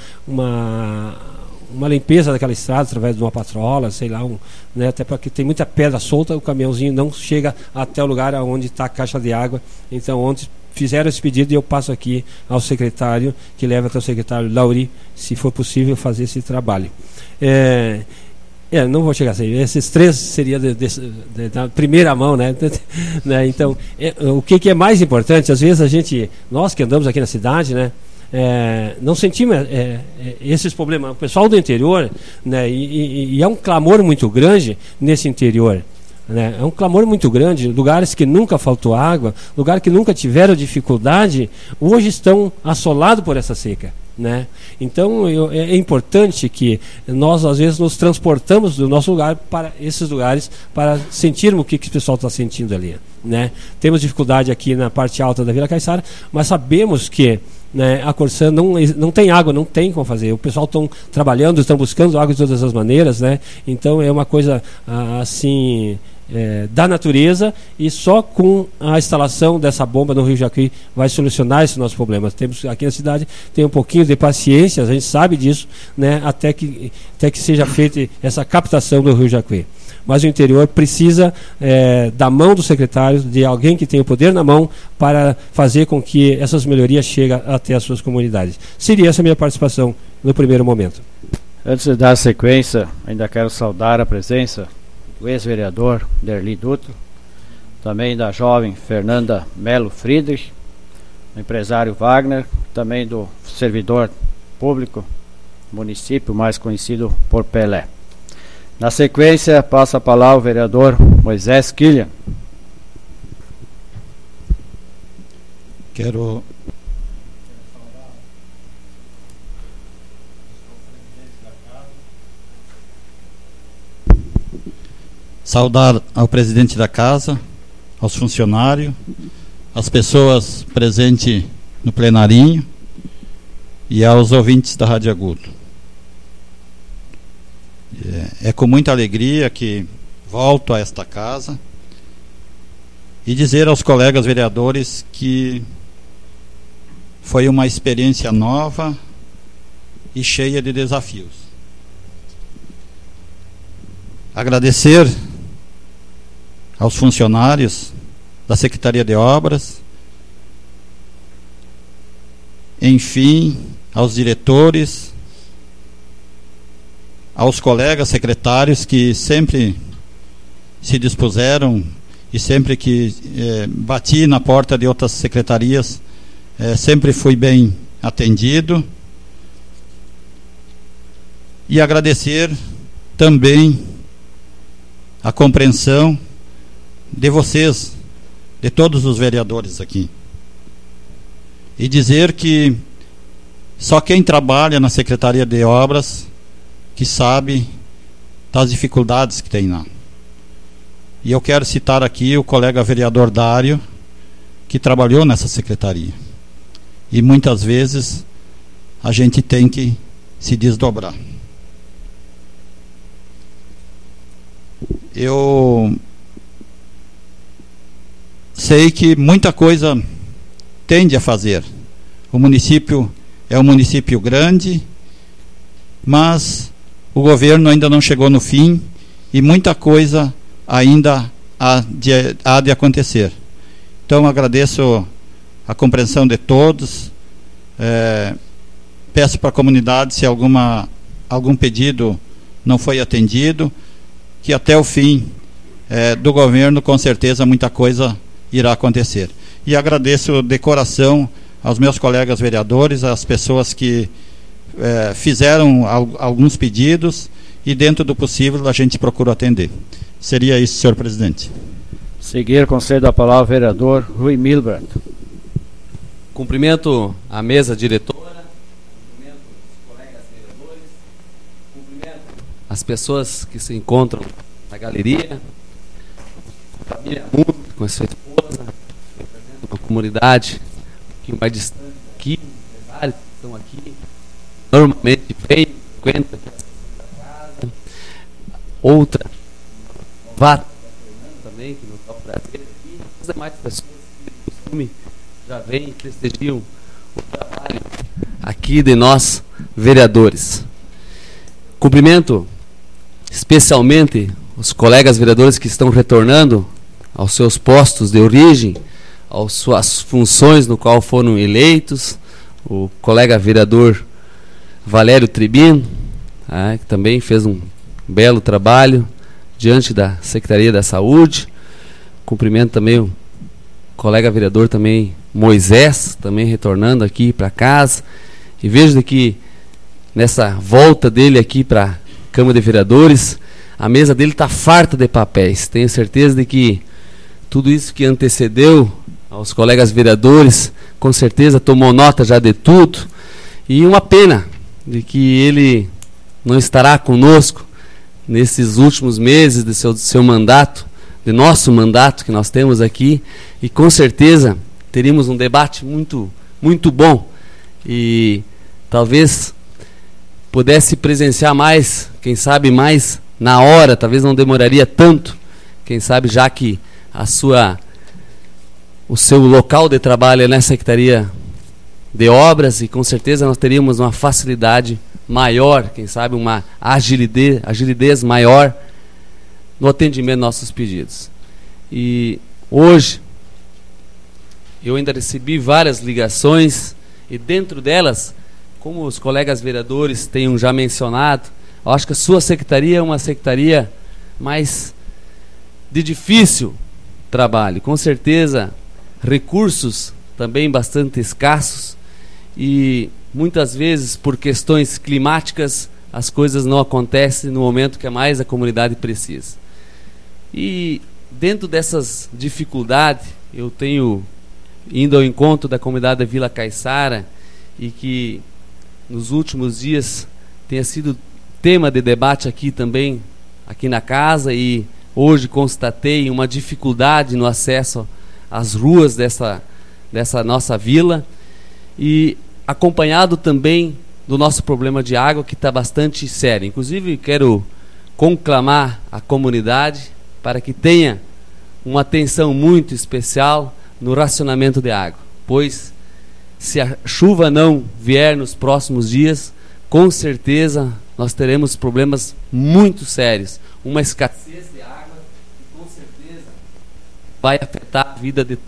Speaker 8: limpeza daquela estrada através de uma patrola, sei lá, né? Até porque tem muita pedra solta, o caminhãozinho não chega até o lugar onde está a caixa de água. Então, ontem fizeram esse pedido e eu passo aqui ao secretário, que leva até o secretário Lauri, se for possível, fazer esse trabalho. Não vou chegar a ser. Esses 3 seria da primeira mão, né? Então, o que é mais importante, às vezes nós que andamos aqui na cidade, né? Não sentimos esses problemas. O pessoal do interior, né? E é um clamor muito grande nesse interior. Né? É um clamor muito grande. Lugares que nunca faltou água, lugares que nunca tiveram dificuldade, hoje estão assolados por essa seca. Né? Então é importante que nós às vezes nos transportamos do nosso lugar para esses lugares para sentirmos o que o pessoal está sentindo ali, né? Temos dificuldade aqui na parte alta da Vila Caiçara, mas sabemos que, né, a Corsã não tem água, não tem como fazer. O pessoal estão trabalhando, estão buscando água de todas as maneiras, né? Então é uma coisa assim da natureza, e só com a instalação dessa bomba no Rio Jacuí vai solucionar esse nosso problema. Temos aqui na cidade, tem um pouquinho de paciência, a gente sabe disso, né, até que seja feita essa captação do Rio Jacuí. Mas o interior precisa da mão do secretário, de alguém que tenha o poder na mão para fazer com que essas melhorias cheguem até as suas comunidades. Seria essa a minha participação no primeiro momento.
Speaker 1: Antes de dar sequência, ainda quero saudar a presença do ex-vereador Derli Dutra, também da jovem Fernanda Melo Friedrich, do empresário Wagner, também do servidor público município, mais conhecido por Pelé. Na sequência, passa a palavra o vereador Moisés Killian.
Speaker 9: Quero saudar ao presidente da casa, aos funcionários, às pessoas presentes no plenarinho e aos ouvintes da Rádio Agudo. É com muita alegria que volto a esta casa e dizer aos colegas vereadores que foi uma experiência nova e cheia de desafios. Agradecer aos funcionários da Secretaria de Obras, enfim, aos diretores, aos colegas secretários que sempre se dispuseram, e sempre que bati na porta de outras secretarias, sempre fui bem atendido. E agradecer também a compreensão de vocês, de todos os vereadores aqui, e dizer que só quem trabalha na Secretaria de Obras que sabe das dificuldades que tem lá. E eu quero citar aqui o colega vereador Dário, que trabalhou nessa secretaria, e muitas vezes a gente tem que se desdobrar. Eu sei que muita coisa tende a fazer. O município é um município grande, mas o governo ainda não chegou no fim e muita coisa ainda há de acontecer. Então agradeço a compreensão de todos, peço para a comunidade, se algum pedido não foi atendido, que até o fim do governo com certeza muita coisa irá acontecer. E agradeço de coração aos meus colegas vereadores, às pessoas que fizeram alguns pedidos e dentro do possível a gente procura atender. Seria isso, senhor presidente.
Speaker 1: Seguir, concedo a palavra ao vereador Rui Milbrandt.
Speaker 4: Cumprimento a mesa diretora, cumprimento os colegas vereadores, cumprimento as pessoas que se encontram na galeria, a família Mundo, com a sua esposa, representa uma comunidade um pouquinho mais distante aqui, empresários que estão aqui, normalmente vem, frequenta aqui a casa, outra, Vata também, que nos dá o prazer aqui, as demais pessoas que de costume já vêm e prestigiam o trabalho aqui de nós, vereadores. Cumprimento especialmente os colegas vereadores que estão retornando aos seus postos de origem, às suas funções no qual foram eleitos, o colega vereador Valério Tribino, que também fez um belo trabalho diante da Secretaria da Saúde. Cumprimento também o colega vereador também Moisés, também retornando aqui para casa, e vejo que nessa volta dele aqui para a Câmara de Vereadores, a mesa dele está farta de papéis. Tenho certeza de que tudo isso que antecedeu aos colegas vereadores, com certeza tomou nota já de tudo, e uma pena de que ele não estará conosco nesses últimos meses de seu mandato, de nosso mandato que nós temos aqui, e com certeza teríamos um debate muito, muito bom, e talvez pudesse presenciar mais, quem sabe mais na hora, talvez não demoraria tanto, quem sabe já que o seu local de trabalho é na Secretaria de Obras, e com certeza nós teríamos uma facilidade maior, quem sabe uma agilidez maior no atendimento dos nossos pedidos. E hoje eu ainda recebi várias ligações, e dentro delas, como os colegas vereadores tenham já mencionado, eu acho que a sua secretaria é uma secretaria mais de difícil trabalho, com certeza recursos também bastante escassos, e muitas vezes por questões climáticas as coisas não acontecem no momento que mais a comunidade precisa. E dentro dessas dificuldades, eu tenho indo ao encontro da comunidade da Vila Caiçara, e que nos últimos dias tenha sido tema de debate aqui também, aqui na casa, e hoje constatei uma dificuldade no acesso às ruas dessa nossa vila, e acompanhado também do nosso problema de água, que está bastante sério. Inclusive quero conclamar a comunidade para que tenha uma atenção muito especial no racionamento de água, pois se a chuva não vier nos próximos dias, com certeza nós teremos problemas muito sérios, uma escassez de água que com certeza vai afetar a vida de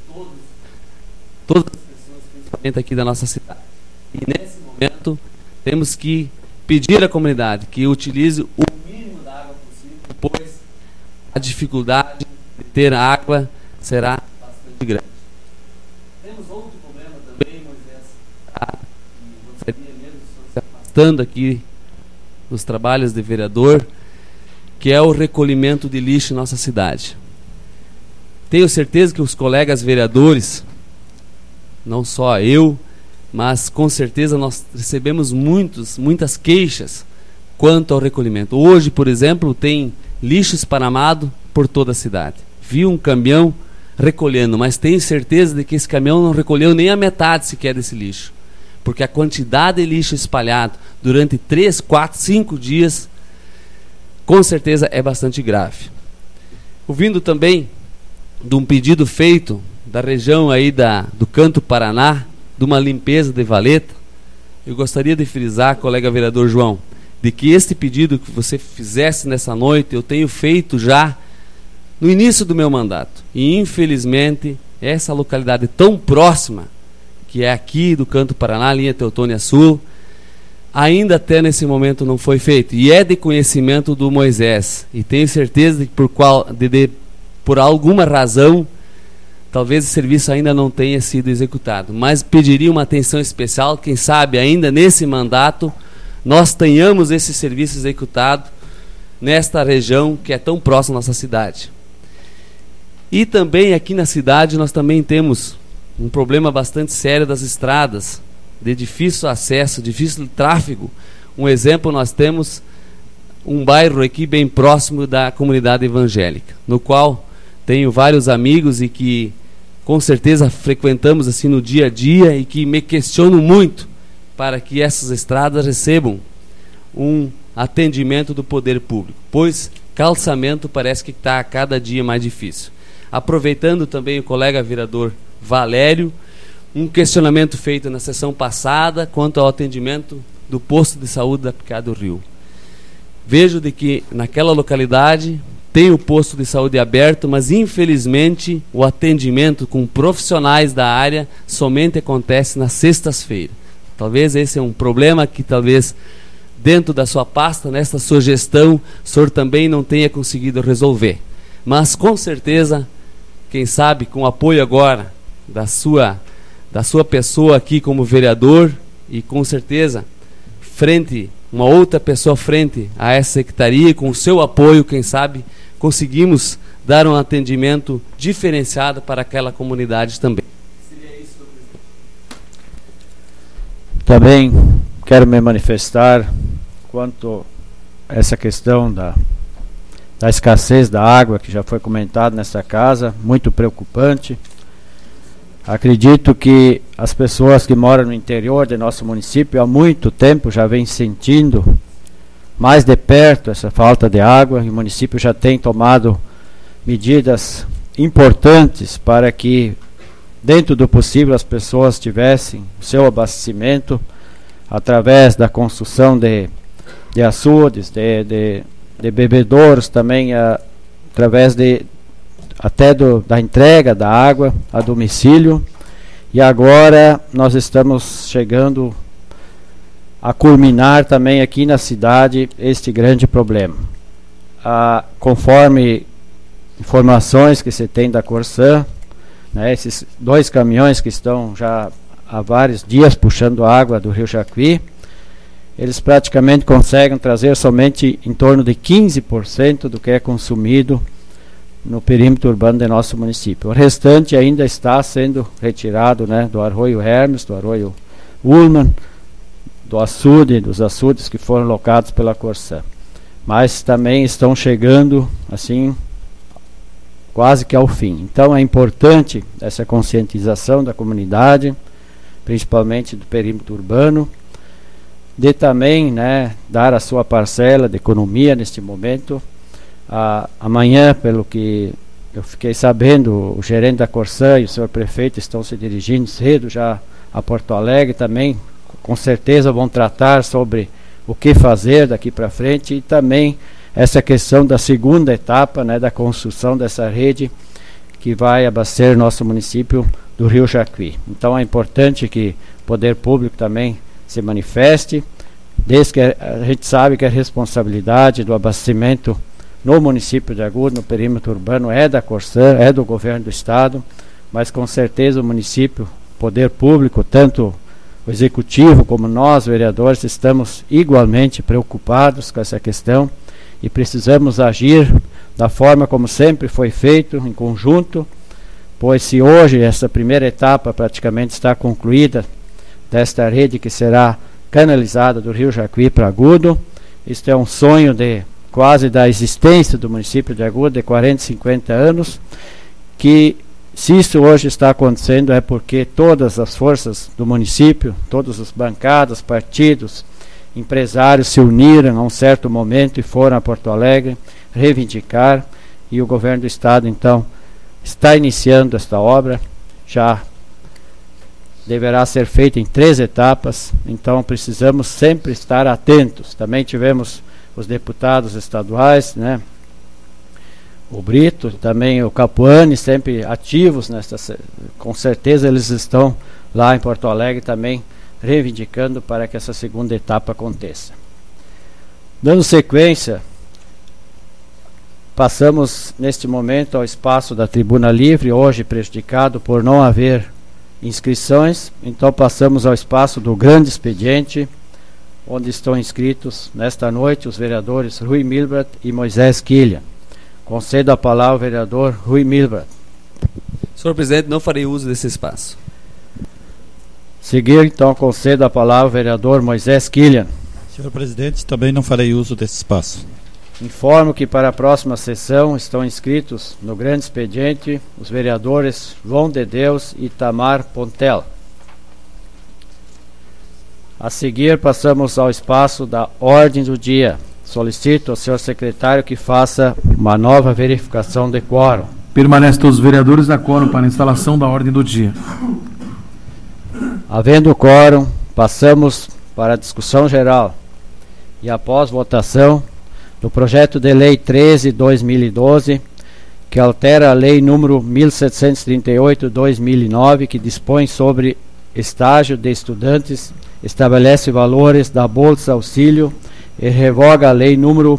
Speaker 4: todas as pessoas, principalmente aqui da nossa cidade. E nesse momento temos que pedir à comunidade que utilize o mínimo da água possível, pois a dificuldade de ter água será bastante grande. Temos outro problema também, Moisés, que gostaria mesmo de se afastando aqui dos trabalhos de vereador, que é o recolhimento de lixo em nossa cidade. Tenho certeza que os colegas vereadores, não só eu, mas com certeza nós recebemos muitas queixas quanto ao recolhimento. Hoje, por exemplo, tem lixo esparramado por toda a cidade. Vi um caminhão recolhendo, mas tenho certeza de que esse caminhão não recolheu nem a metade sequer desse lixo, porque a quantidade de lixo espalhado durante 3, 4, 5 dias com certeza é bastante grave. Ouvindo também de um pedido feito da região aí do Canto Paraná, de uma limpeza de valeta, eu gostaria de frisar, colega vereador João, de que este pedido que você fizesse nessa noite, eu tenho feito já no início do meu mandato. E infelizmente, essa localidade tão próxima, que é aqui do Canto Paraná, linha Teutônia Sul, ainda até nesse momento não foi feito. E é de conhecimento do Moisés. E tenho certeza de que por alguma razão, talvez o serviço ainda não tenha sido executado. Mas pediria uma atenção especial, quem sabe ainda nesse mandato, nós tenhamos esse serviço executado nesta região que é tão próxima à nossa cidade. E também aqui na cidade nós também temos um problema bastante sério das estradas, de difícil acesso, difícil tráfego. Um exemplo, nós temos um bairro aqui bem próximo da comunidade evangélica, no qual tenho vários amigos e que com certeza frequentamos assim no dia a dia e que me questiono muito para que essas estradas recebam um atendimento do poder público, pois calçamento parece que está a cada dia mais difícil. Aproveitando também o colega vereador Valério, um questionamento feito na sessão passada quanto ao atendimento do posto de saúde da Picado Rio. Vejo de que naquela localidade tem o posto de saúde aberto, mas infelizmente o atendimento com profissionais da área somente acontece nas sextas-feiras. Talvez esse é um problema que talvez dentro da sua pasta, nesta sua gestão, o senhor também não tenha conseguido resolver. Mas com certeza, quem sabe com o apoio agora da sua pessoa aqui como vereador e com certeza uma outra pessoa frente a essa secretaria, com o seu apoio, quem sabe conseguimos dar um atendimento diferenciado para aquela comunidade também. Seria isso,
Speaker 1: Também quero me manifestar quanto a essa questão da escassez da água, que já foi comentado nessa casa, muito preocupante. Acredito que as pessoas que moram no interior de nosso município há muito tempo já vêm sentindo mais de perto essa falta de água, e o município já tem tomado medidas importantes para que, dentro do possível, as pessoas tivessem o seu abastecimento através da construção de açudes, de bebedouros, também através da entrega da água a domicílio. E agora nós estamos chegando a culminar também aqui na cidade este grande problema. Conforme informações que se tem da Corsã, né, esses 2 caminhões que estão já há vários dias puxando água do Rio Jacuí, eles praticamente conseguem trazer somente em torno de 15% do que é consumido no perímetro urbano de nosso município. O restante ainda está sendo retirado, né, do Arroio Hermes, do Arroio Ullman, dos açudes que foram locados pela Corsã. Mas também estão chegando assim quase que ao fim. Então é importante essa conscientização da comunidade, principalmente do perímetro urbano, de também, né, dar a sua parcela de economia neste momento. Amanhã, pelo que eu fiquei sabendo, o gerente da Corsã e o senhor prefeito estão se dirigindo cedo já a Porto Alegre também. Com certeza vão tratar sobre o que fazer daqui para frente, e também essa questão da segunda etapa, né, da construção dessa rede que vai abastecer nosso município do Rio Jacuí. Então é importante que o poder público também se manifeste, desde que a gente sabe que a responsabilidade do abastecimento no município de Agudo, no perímetro urbano, é da Corsã, é do governo do estado, mas com certeza o município, poder público, tanto o executivo como nós, vereadores, estamos igualmente preocupados com essa questão e precisamos agir da forma como sempre foi feito, em conjunto, pois se hoje essa primeira etapa praticamente está concluída, desta rede que será canalizada do Rio Jacuí para Agudo, isto é um sonho quase da existência do município de Agudo, de 40, 50 anos, que se isso hoje está acontecendo é porque todas as forças do município, todas as bancadas, partidos, empresários se uniram a um certo momento e foram a Porto Alegre reivindicar, e o governo do estado então está iniciando esta obra. já deverá ser feita em 3 etapas, então precisamos sempre estar atentos. Também tivemos os deputados estaduais, né? O Brito, também o Capuani, sempre ativos nesta, com certeza eles estão lá em Porto Alegre também reivindicando para que essa segunda etapa aconteça. Dando sequência, passamos neste momento ao espaço da Tribuna Livre, hoje prejudicado por não haver inscrições, então passamos ao espaço do grande expediente, onde estão inscritos nesta noite os vereadores Rui Milbrat e Moisés Killian. Concedo a palavra ao vereador Rui Milbrat.
Speaker 4: Senhor presidente, não farei uso desse espaço.
Speaker 1: Seguir, então, concedo a palavra ao vereador Moisés Killian.
Speaker 9: Senhor presidente, também não farei uso desse espaço.
Speaker 1: Informo que para a próxima sessão estão inscritos no grande expediente os vereadores João de Deus e Tamar Pontel. A seguir, passamos ao espaço da ordem do dia. Solicito ao senhor secretário que faça uma nova verificação de quórum.
Speaker 2: Permanece todos os vereadores a quórum para a instalação da ordem do dia.
Speaker 1: Havendo quórum, passamos para a discussão geral. E após votação do projeto de lei 13/2012, que altera a lei número 1738/2009, que dispõe sobre estágio de estudantes, estabelece valores da Bolsa Auxílio e revoga a lei número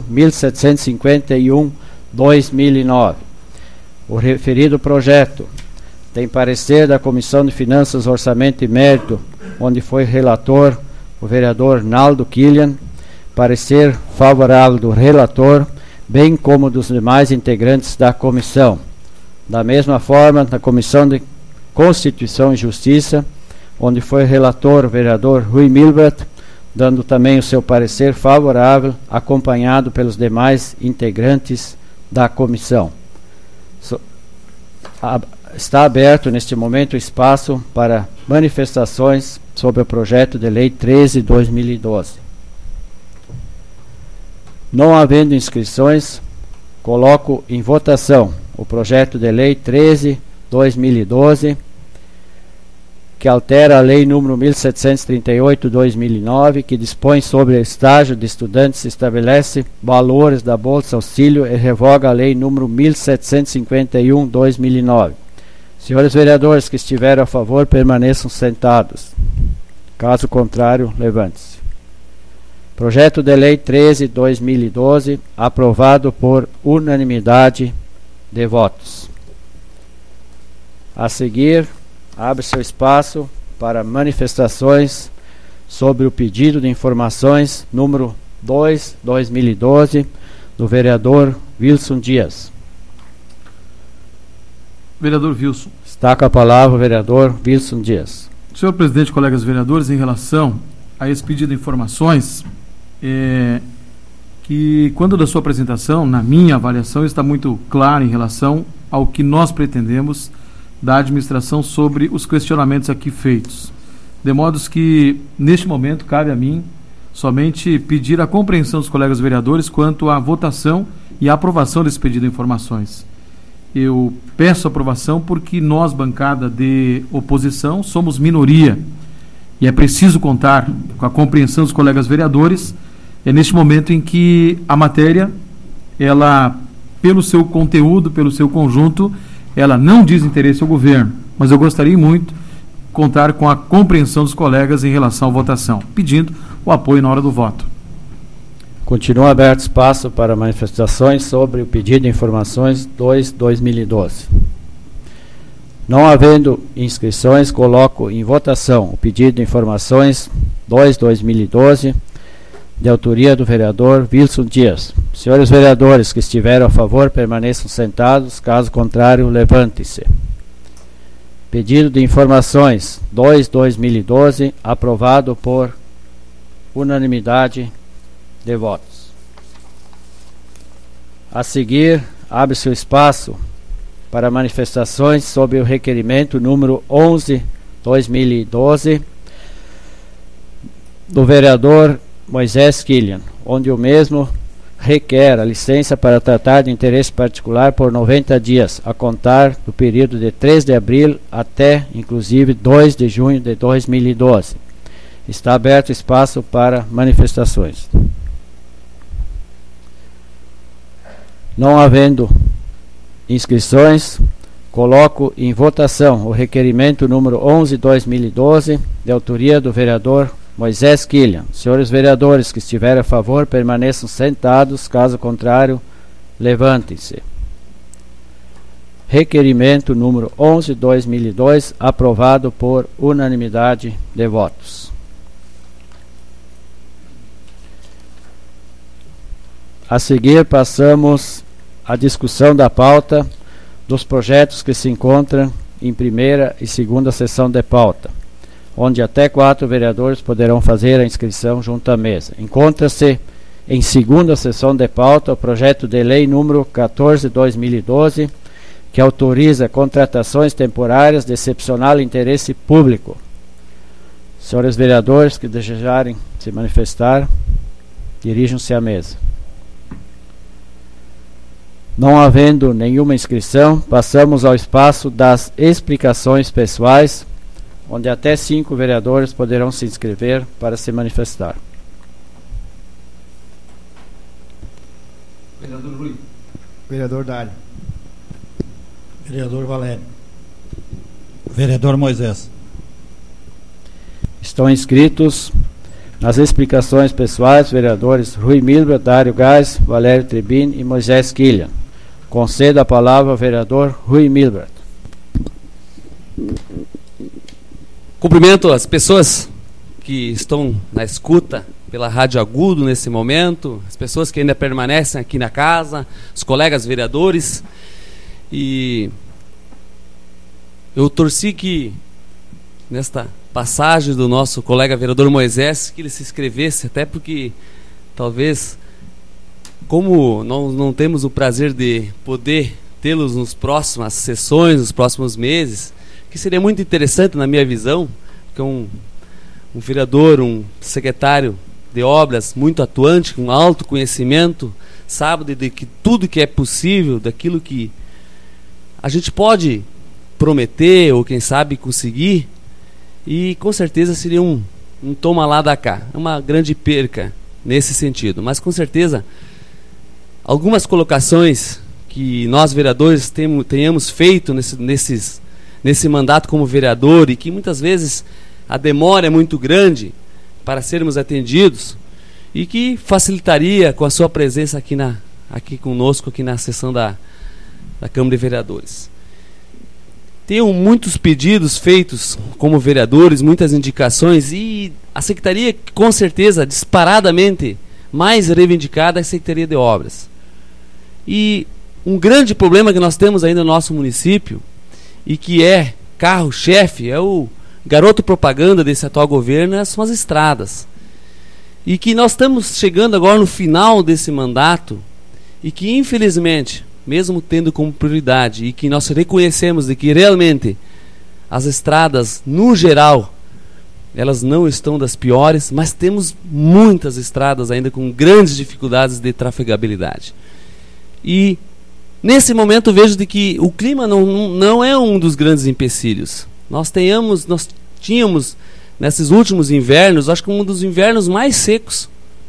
Speaker 1: 1751/2009. O referido projeto tem parecer da Comissão de Finanças, Orçamento e Mérito, onde foi relator o vereador Naldo Killian, parecer favorável do relator, bem como dos demais integrantes da comissão. Da mesma forma, na Comissão de Constituição e Justiça, onde foi relator o vereador Rui Milbrat, dando também o seu parecer favorável, acompanhado pelos demais integrantes da comissão. Está aberto neste momento o espaço para manifestações sobre o projeto de lei 13/2012. Não havendo inscrições, coloco em votação o projeto de lei 13/2012, que altera a lei número 1738/2009, que dispõe sobre estágio de estudantes, estabelece valores da Bolsa Auxílio e revoga a lei número 1751/2009. Senhores vereadores que estiverem a favor, permaneçam sentados. Caso contrário, levante-se. Projeto de lei 13/2012, aprovado por unanimidade de votos. A seguir, abre-se o espaço para manifestações sobre o pedido de informações número 2/2012 do vereador Wilson Dias.
Speaker 2: Vereador Wilson.
Speaker 1: Está com a palavra o vereador Wilson Dias.
Speaker 2: Senhor presidente, colegas vereadores, em relação a esse pedido de informações, que quando da sua apresentação, na minha avaliação, está muito claro em relação ao que nós pretendemos da administração sobre os questionamentos aqui feitos. De modo que, neste momento, cabe a mim somente pedir a compreensão dos colegas vereadores quanto à votação e à aprovação desse pedido de informações. Eu peço aprovação porque nós, bancada de oposição, somos minoria e é preciso contar com a compreensão dos colegas vereadores. É neste momento em que a matéria, ela, pelo seu conteúdo, pelo seu conjunto, ela não diz interesse ao governo, mas eu gostaria muito de contar com a compreensão dos colegas em relação à votação, pedindo o apoio na hora do voto.
Speaker 1: Continua aberto espaço para manifestações sobre o pedido de informações 2/2012. Não havendo inscrições, coloco em votação o pedido de informações 2/2012, de autoria do vereador Wilson Dias. Senhores vereadores que estiveram a favor, permaneçam sentados, caso contrário, levante-se. Pedido de informações 2/2012, aprovado por unanimidade de votos. A seguir, abre-se o espaço para manifestações sobre o requerimento número 11/2012 do vereador Moisés Killian, onde o mesmo requer a licença para tratar de interesse particular por 90 dias, a contar do período de 3 de abril até, inclusive, 2 de junho de 2012. Está aberto espaço para manifestações. Não havendo inscrições, coloco em votação o requerimento número 11/2012, de autoria do vereador Moisés Killian. Senhores vereadores que estiverem a favor, permaneçam sentados, caso contrário, levantem-se. Requerimento número 11/2002, aprovado por unanimidade de votos. A seguir, passamos à discussão da pauta dos projetos que se encontram em primeira e segunda sessão de pauta, onde até 4 vereadores poderão fazer a inscrição junto à mesa. Encontra-se em segunda sessão de pauta o projeto de lei número 14/2012, que autoriza contratações temporárias de excepcional interesse público. Senhores vereadores que desejarem se manifestar, dirijam-se à mesa. Não havendo nenhuma inscrição, passamos ao espaço das explicações pessoais, onde até 5 vereadores poderão se inscrever para se manifestar.
Speaker 2: Vereador Rui.
Speaker 7: Vereador Dário.
Speaker 6: Vereador Valério.
Speaker 9: Vereador Moisés.
Speaker 1: Estão inscritos nas explicações pessoais vereadores Rui Milbert, Dário Gás, Valério Trebin e Moisés Killian. Concedo a palavra ao vereador Rui Milbert.
Speaker 4: Cumprimento as pessoas que estão na escuta pela Rádio Agudo nesse momento, as pessoas que ainda permanecem aqui na casa, os colegas vereadores. E eu torci que nesta passagem do nosso colega vereador Moisés, que ele se inscrevesse, até porque talvez, como não temos o prazer de poder tê-los nas próximas sessões, nos próximos meses, que seria muito interessante na minha visão, que um vereador, um secretário de obras muito atuante, com alto conhecimento, sabe de que tudo que é possível, daquilo que a gente pode prometer ou quem sabe conseguir, e com certeza seria um toma lá da cá, uma grande perca nesse sentido, mas com certeza algumas colocações que nós vereadores tenhamos feito nesse mandato como vereador, e que muitas vezes a demora é muito grande para sermos atendidos, e que facilitaria com a sua presença aqui conosco, aqui na sessão da Câmara de Vereadores. Tenho muitos pedidos feitos como vereadores, muitas indicações, e a Secretaria, com certeza, disparadamente mais reivindicada é a Secretaria de Obras. E um grande problema que nós temos ainda no nosso município, e que é carro-chefe, é o garoto propaganda desse atual governo, são as estradas. E que nós estamos chegando agora no final desse mandato, e que infelizmente, mesmo tendo como prioridade, e que nós reconhecemos de que realmente as estradas, no geral, elas não estão das piores, mas temos muitas estradas ainda com grandes dificuldades de trafegabilidade. E nesse momento vejo de que o clima não é um dos grandes empecilhos. Nós tínhamos nesses últimos invernos, acho que um dos invernos mais secos.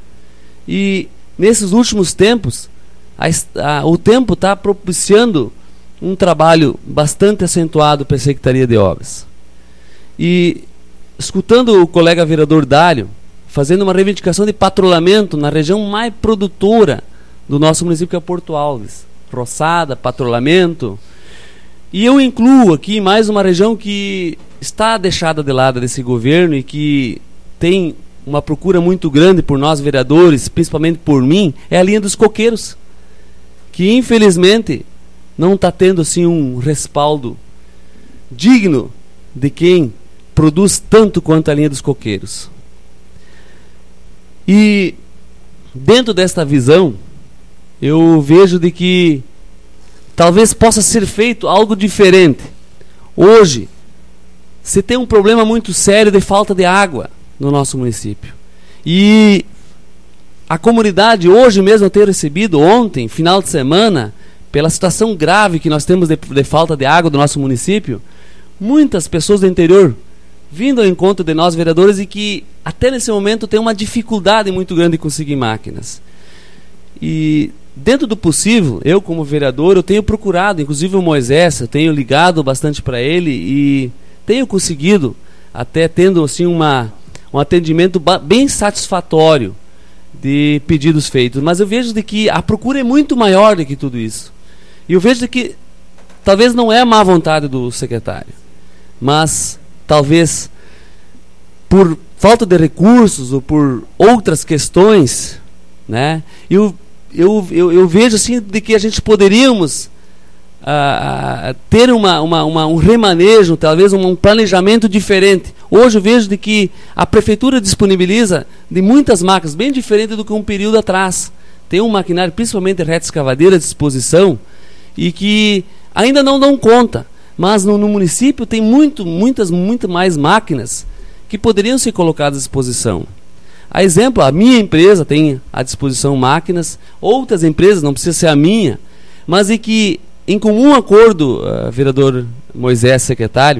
Speaker 4: E nesses últimos tempos, o tempo está propiciando um trabalho bastante acentuado para a Secretaria de Obras. E escutando o colega vereador Dário fazendo uma reivindicação de patrulhamento na região mais produtora do nosso município, que é Porto Alves, roçada, patrulhamento, e eu incluo aqui mais uma região que está deixada de lado desse governo e que tem uma procura muito grande por nós vereadores, principalmente por mim, é a linha dos coqueiros, que infelizmente não está tendo assim um respaldo digno de quem produz tanto quanto a linha dos coqueiros. E dentro desta visão, eu vejo de que talvez possa ser feito algo diferente. Hoje, se tem um problema muito sério de falta de água no nosso município. E a comunidade hoje mesmo ter recebido ontem, final de semana, pela situação grave que nós temos de falta de água do nosso município, muitas pessoas do interior vindo ao encontro de nós vereadores e que até nesse momento tem uma dificuldade muito grande de conseguir máquinas. E dentro do possível, eu como vereador, eu tenho procurado, inclusive o Moisés, eu tenho ligado bastante para ele e tenho conseguido, até tendo assim um atendimento bem satisfatório de pedidos feitos, mas eu vejo de que a procura é muito maior do que tudo isso. E eu vejo de que talvez não é a má vontade do secretário, mas talvez por falta de recursos ou por outras questões, né? Eu vejo assim de que a gente poderíamos ter um remanejo, talvez um planejamento diferente. Hoje eu vejo de que a prefeitura disponibiliza de muitas máquinas, bem diferente do que um período atrás. Tem um maquinário, principalmente reta escavadeira, à disposição, e que ainda não dão conta. Mas no município tem muito mais máquinas que poderiam ser colocadas à disposição. A exemplo, a minha empresa tem à disposição máquinas, outras empresas, não precisa ser a minha, mas e que em comum acordo, vereador Moisés, secretário,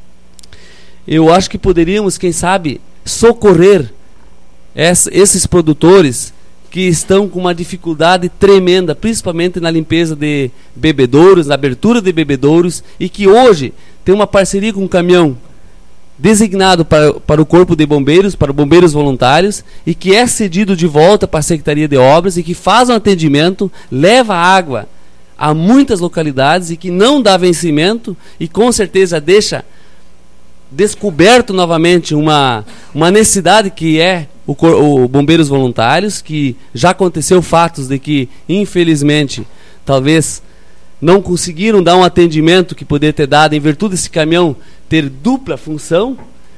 Speaker 4: eu acho que poderíamos, quem sabe, socorrer esses produtores que estão com uma dificuldade tremenda, principalmente na limpeza de bebedouros, na abertura de bebedouros, e que hoje tem uma parceria com um caminhão designado para o Corpo de Bombeiros, para bombeiros voluntários, e que é cedido de volta para a Secretaria de Obras e que faz um atendimento, leva água a muitas localidades e que não dá vencimento e com certeza deixa descoberto novamente uma necessidade que é o bombeiros voluntários, que já aconteceu fatos de que infelizmente talvez não conseguiram dar um atendimento que poderia ter dado em virtude desse caminhão ter dupla função,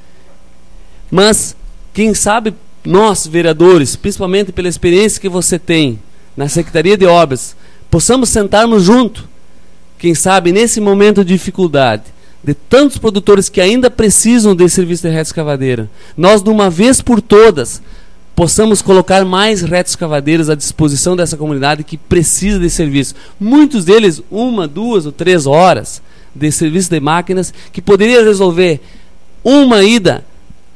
Speaker 4: mas quem sabe nós vereadores, principalmente pela experiência que você tem na Secretaria de Obras, possamos sentarmos junto, quem sabe nesse momento de dificuldade, de tantos produtores que ainda precisam desse serviço de reta escavadeira, nós de uma vez por todas possamos colocar mais retas escavadeiras à disposição dessa comunidade que precisa desse serviço. Muitos deles 1, 2 ou 3 horas de serviço de máquinas que poderia resolver uma ida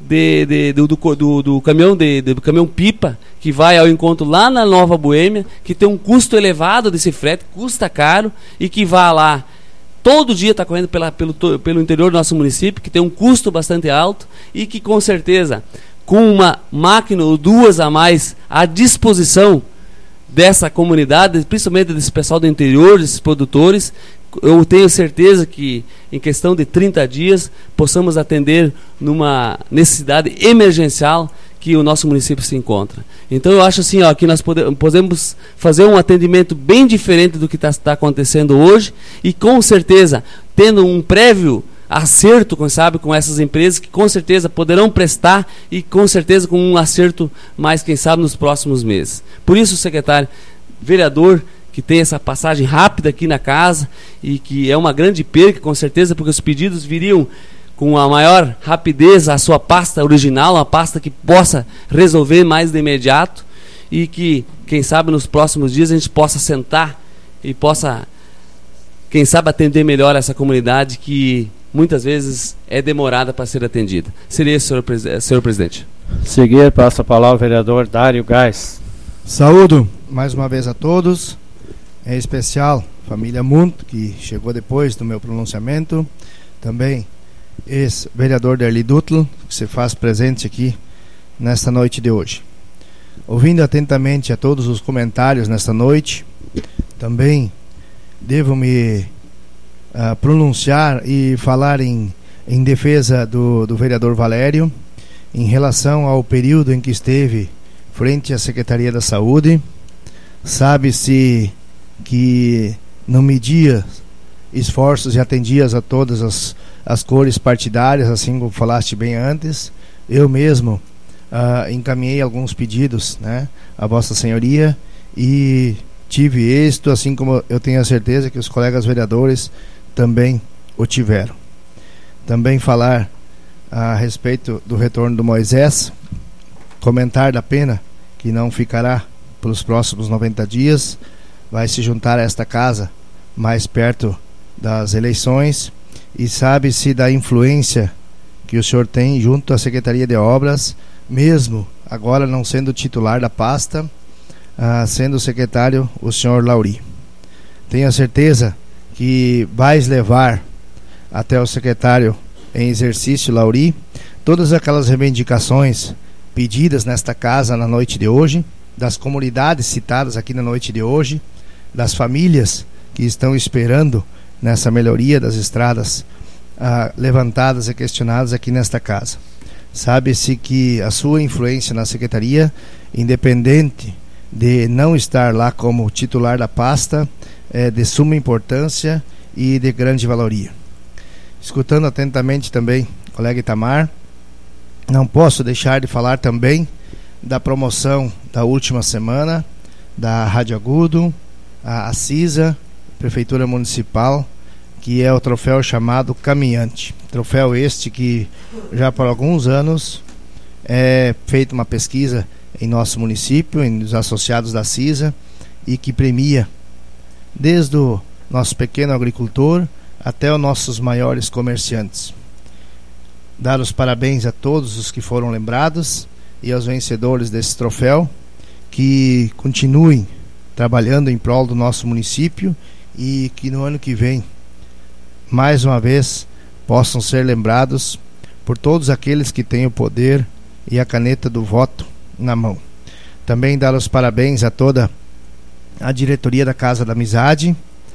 Speaker 4: do caminhão pipa que vai ao encontro lá na Nova Boêmia, que tem um custo elevado desse frete, custa caro, e que vai lá todo dia está correndo pelo interior do nosso município, que tem um custo bastante alto e que com certeza com uma máquina ou 2 a mais à disposição dessa comunidade, principalmente desse pessoal do interior, desses produtores, eu tenho certeza que em questão de 30 dias possamos atender numa necessidade emergencial que o nosso município se encontra. Então eu acho assim, que nós podemos fazer um atendimento bem diferente do que está acontecendo hoje e com certeza tendo um prévio acerto, com essas empresas que com certeza poderão prestar e com certeza com um acerto mais, quem sabe, nos próximos meses. Por isso, secretário, vereador, que tem essa passagem rápida aqui na casa e que é uma grande perca, com certeza, porque os pedidos viriam com a maior rapidez à sua pasta original, uma pasta que possa resolver mais de imediato e que, quem sabe, nos próximos dias a gente possa sentar e possa, quem sabe, atender melhor essa comunidade que muitas vezes é demorada para ser atendida. Seria isso, senhor presidente.
Speaker 1: Seguir, passa a palavra ao vereador Dário Gás.
Speaker 7: Saúdo mais uma vez a todos, em especial família Munt, que chegou depois do meu pronunciamento, também ex-vereador Derli Dutl, que se faz presente aqui nesta noite de hoje. Ouvindo atentamente a todos os comentários nesta noite, também devo me pronunciar e falar em defesa do vereador Valério em relação ao período em que esteve frente à Secretaria da Saúde. Sabe-se que não media esforços e atendias a todas as cores partidárias, assim como falaste bem antes. Eu mesmo encaminhei alguns pedidos, né, a Vossa Senhoria e tive êxito, assim como eu tenho a certeza que os colegas vereadores também o tiveram. Também falar a respeito do retorno do Moisés, comentar da pena que que não ficará pelos próximos 90 dias, vai se juntar a esta casa mais perto das eleições, e sabe-se da influência que o senhor tem junto à Secretaria de Obras, mesmo agora não sendo titular da pasta, sendo secretário o senhor Lauri. Tenho a certeza que vais levar até o secretário em exercício, Lauri, todas aquelas reivindicações pedidas nesta casa na noite de hoje, das comunidades citadas aqui na noite de hoje, das famílias que estão esperando nessa melhoria das estradas levantadas e questionadas aqui nesta casa. Sabe-se que a sua influência na secretaria, independente de não estar lá como titular da pasta, é de suma importância e de grande valoria. Escutando atentamente também o colega Itamar, não posso deixar de falar também da promoção da última semana da Rádio Agudo, a CISA, Prefeitura Municipal, que é o troféu chamado Caminhante. Troféu este que já por alguns anos é feita uma pesquisa em nosso município, nos associados da CISA, e que premia desde o nosso pequeno agricultor até os nossos maiores comerciantes. Dar os parabéns a todos os que foram lembrados e aos vencedores desse troféu, que continuem trabalhando em prol do nosso município e que no ano que vem, mais uma vez, possam ser lembrados por todos aqueles que têm o poder e a caneta do voto na mão. Também dar os parabéns a toda a diretoria da Casa da Amizade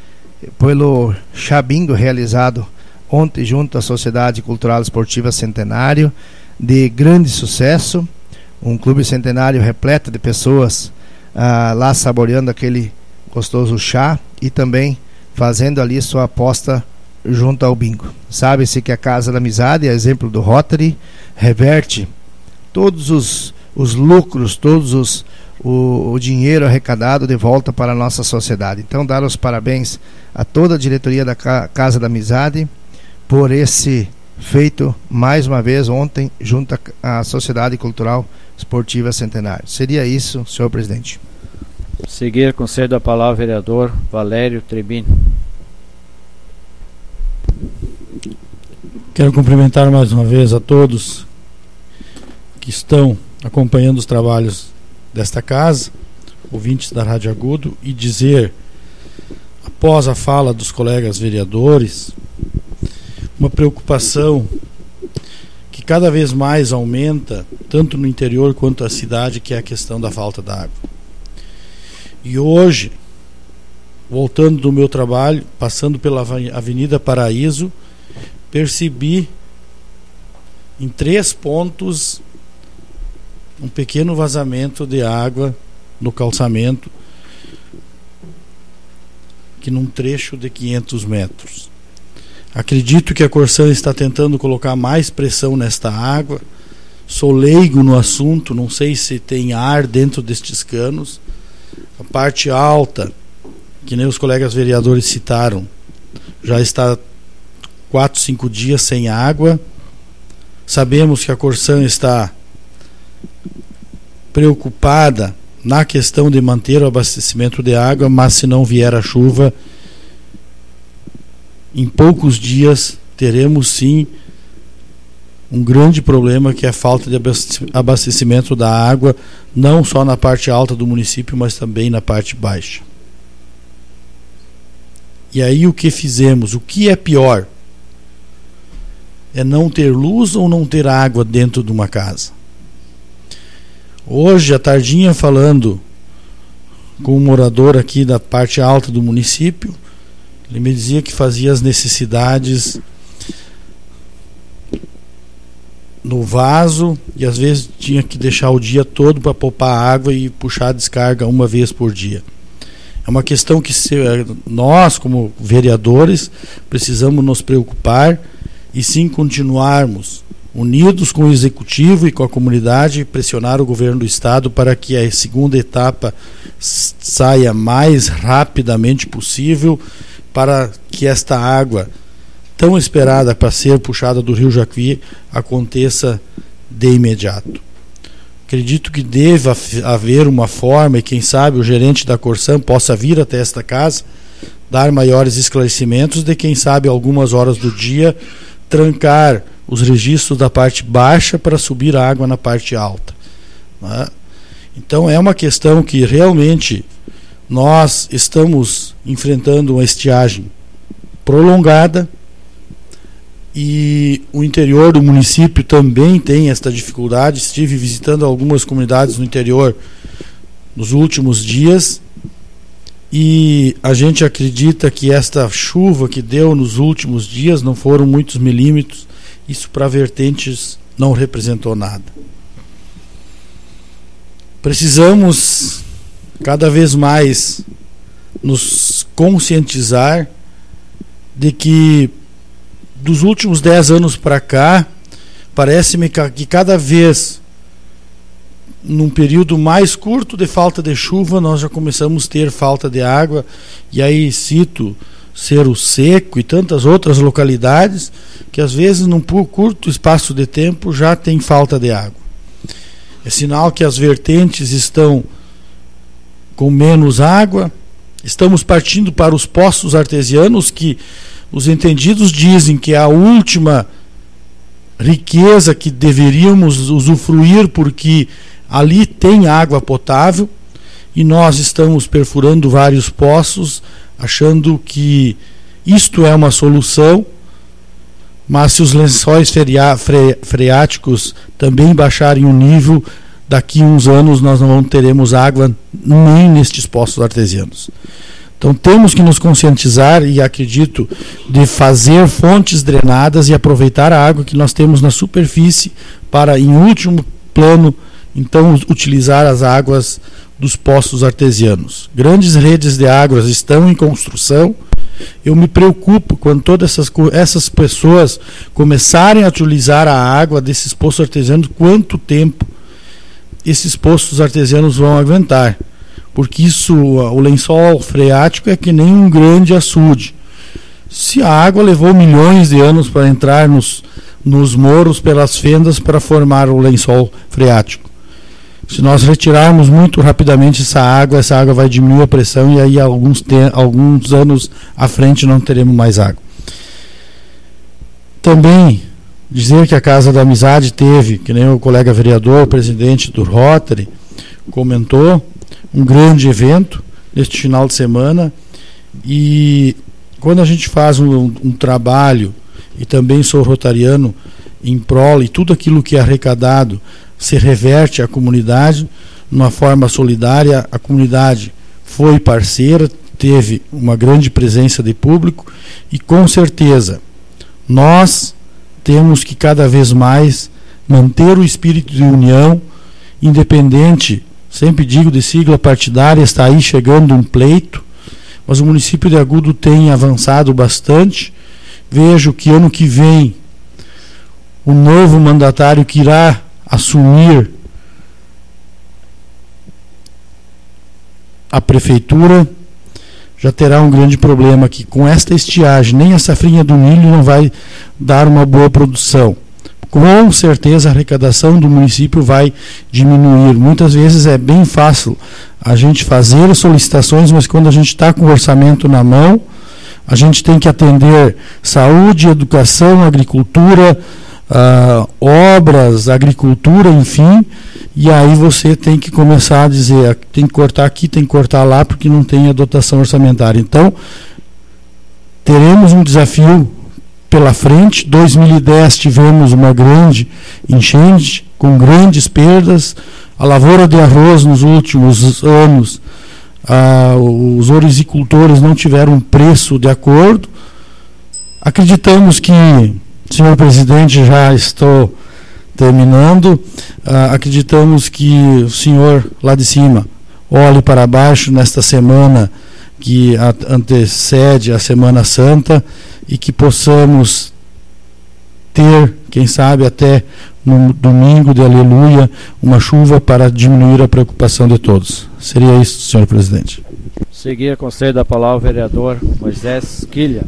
Speaker 7: pelo chabingo realizado ontem junto à Sociedade Cultural Esportiva Centenário, de grande sucesso, um clube centenário repleto de pessoas lá saboreando aquele gostoso chá e também fazendo ali sua aposta junto ao bingo. Sabe-se que a Casa da Amizade, a exemplo do Rotary, reverte todos os lucros, o dinheiro arrecadado de volta para a nossa sociedade. Então, dar os parabéns a toda a diretoria da Casa da Amizade por esse feito, mais uma vez, ontem, junto à Sociedade Cultural Esportiva Centenário. Seria isso, senhor presidente.
Speaker 1: Seguir, concedo a palavra ao vereador Valério Trebini.
Speaker 6: Quero cumprimentar mais uma vez a todos que estão acompanhando os trabalhos desta casa, ouvintes da Rádio Agudo, e dizer, após a fala dos colegas vereadores, uma preocupação que cada vez mais aumenta, tanto no interior quanto na cidade, que é a questão da falta d'água. E hoje, voltando do meu trabalho, passando pela Avenida Paraíso, percebi em 3 pontos um pequeno vazamento de água no calçamento, que num trecho de 500 metros. Acredito que a Corsan está tentando colocar mais pressão nesta água. Sou leigo no assunto, não sei se tem ar dentro destes canos. A parte alta, que nem os colegas vereadores citaram, já está 4, 5 dias sem água. Sabemos que a Corsan está preocupada na questão de manter o abastecimento de água, mas se não vier a chuva, em poucos dias teremos sim um grande problema, que é a falta de abastecimento da água, não só na parte alta do município, mas também na parte baixa. E aí o que fizemos? O que é pior? É não ter luz ou não ter água dentro de uma casa? Hoje, à tardinha, falando com um morador aqui da parte alta do município, ele me dizia que fazia as necessidades no vaso e às vezes tinha que deixar o dia todo para poupar água e puxar a descarga uma vez por dia. É uma questão que nós, como vereadores, precisamos nos preocupar e sim continuarmos unidos com o executivo e com a comunidade e pressionar o governo do estado para que a segunda etapa saia mais rapidamente possível, para que esta água tão esperada para ser puxada do Rio Jacuí aconteça de imediato. acredito que deva haver uma forma, e quem sabe o gerente da Corsan possa vir até esta casa, dar maiores esclarecimentos de, quem sabe, algumas horas do dia, trancar os registros da parte baixa para subir a água na parte alta, né? Então é uma questão que realmente nós estamos enfrentando uma estiagem prolongada, e o interior do município também tem esta dificuldade. Estive visitando algumas comunidades no interior nos últimos dias, e a gente acredita que esta chuva que deu nos últimos dias, não foram muitos milímetros, isso para vertentes não representou nada. Precisamos cada vez mais nos conscientizar de que dos últimos 10 anos para cá, parece-me que cada vez, num período mais curto de falta de chuva, nós já começamos a ter falta de água. E aí cito Cerro Seco e tantas outras localidades que às vezes num curto espaço de tempo já tem falta de água. É sinal que as vertentes estão com menos água. Estamos partindo para os poços artesianos, que os entendidos dizem que é a última riqueza que deveríamos usufruir, porque ali tem água potável, e nós estamos perfurando vários poços, achando que isto é uma solução. Mas se os lençóis freáticos também baixarem o nível, daqui a uns anos nós não teremos água nem nestes poços artesianos. Então temos que nos conscientizar, e acredito, de fazer fontes drenadas e aproveitar a água que nós temos na superfície para, em último plano, então utilizar as águas dos poços artesianos. Grandes redes de águas estão em construção. Eu me preocupo quando todas essas pessoas começarem a utilizar a água desses poços artesianos, quanto tempo esses poços artesianos vão aguentar. Porque isso, o lençol freático é que nem um grande açude. Se a água levou milhões de anos para entrar nos morros, pelas fendas, para formar o lençol freático, se nós retirarmos muito rapidamente essa água vai diminuir a pressão, e aí alguns anos à frente não teremos mais água. Também dizer que a Casa da Amizade teve, que nem o colega vereador, presidente do Rotary, comentou, um grande evento neste final de semana. E quando a gente faz um trabalho, e também sou rotariano em prol, e tudo aquilo que é arrecadado se reverte à comunidade numa forma solidária, a comunidade foi parceira, teve uma grande presença de público, e com certeza nós temos que cada vez mais manter o espírito de união, independente, sempre digo, de sigla partidária. Está aí chegando um pleito, mas o município de Agudo tem avançado bastante. Vejo que ano que vem o novo mandatário que irá assumir a prefeitura já terá um grande problema, que com esta estiagem nem a safrinha do milho não vai dar uma boa produção. Com certeza a arrecadação do município vai diminuir. Muitas vezes é bem fácil a gente fazer solicitações, mas quando a gente está com o orçamento na mão, a gente tem que atender saúde, educação, agricultura, obras, agricultura, enfim, e aí você tem que começar a dizer, tem que cortar aqui, tem que cortar lá, porque não tem a dotação orçamentária. Então, teremos um desafio pela frente. 2010 tivemos uma grande enchente, com grandes perdas. A lavoura de arroz nos últimos anos, os orizicultores não tiveram um preço de acordo. Acreditamos que, senhor presidente, já estou terminando, acreditamos que o senhor lá de cima olhe para baixo nesta semana que antecede a Semana Santa, e que possamos ter, quem sabe até no domingo de Aleluia, uma chuva para diminuir a preocupação de todos. Seria isso, senhor presidente.
Speaker 1: Seguir, concedo a palavra ao vereador Moisés Quilha.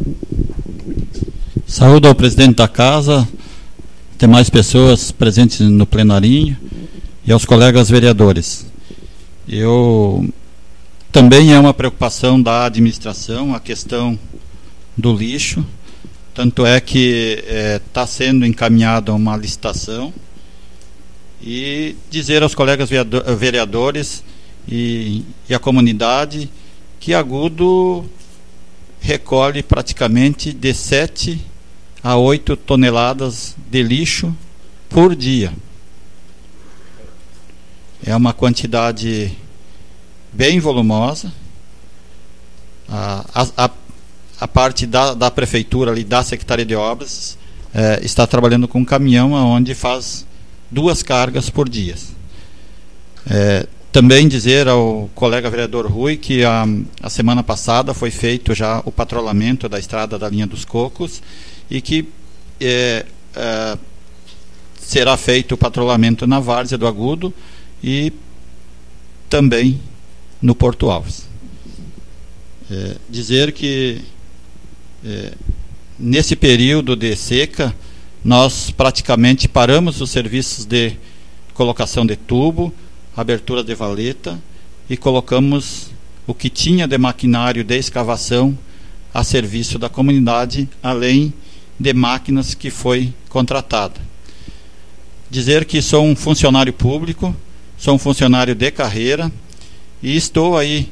Speaker 9: Saúdo ao presidente da casa, demais pessoas presentes no plenarinho, e aos colegas vereadores. Também é uma preocupação da administração a questão do lixo, tanto é que está sendo encaminhada uma licitação, e dizer aos colegas vereadores e a comunidade que Agudo recolhe praticamente de 7 a 8 toneladas de lixo por dia. É uma quantidade bem volumosa. A parte da prefeitura, ali, da Secretaria de Obras, está trabalhando com um caminhão onde faz 2 cargas por dia. Também dizer ao colega vereador Rui que a semana passada foi feito já o patrulhamento da estrada da linha dos Cocos, e que será feito o patrulhamento na várzea do Agudo e também no Porto Alves. Dizer que nesse período de seca nós praticamente paramos os serviços de colocação de tubo, abertura de valeta, e colocamos o que tinha de maquinário de escavação a serviço da comunidade, além de máquinas que foi contratada. Dizer que sou um funcionário público, sou um funcionário de carreira, e estou aí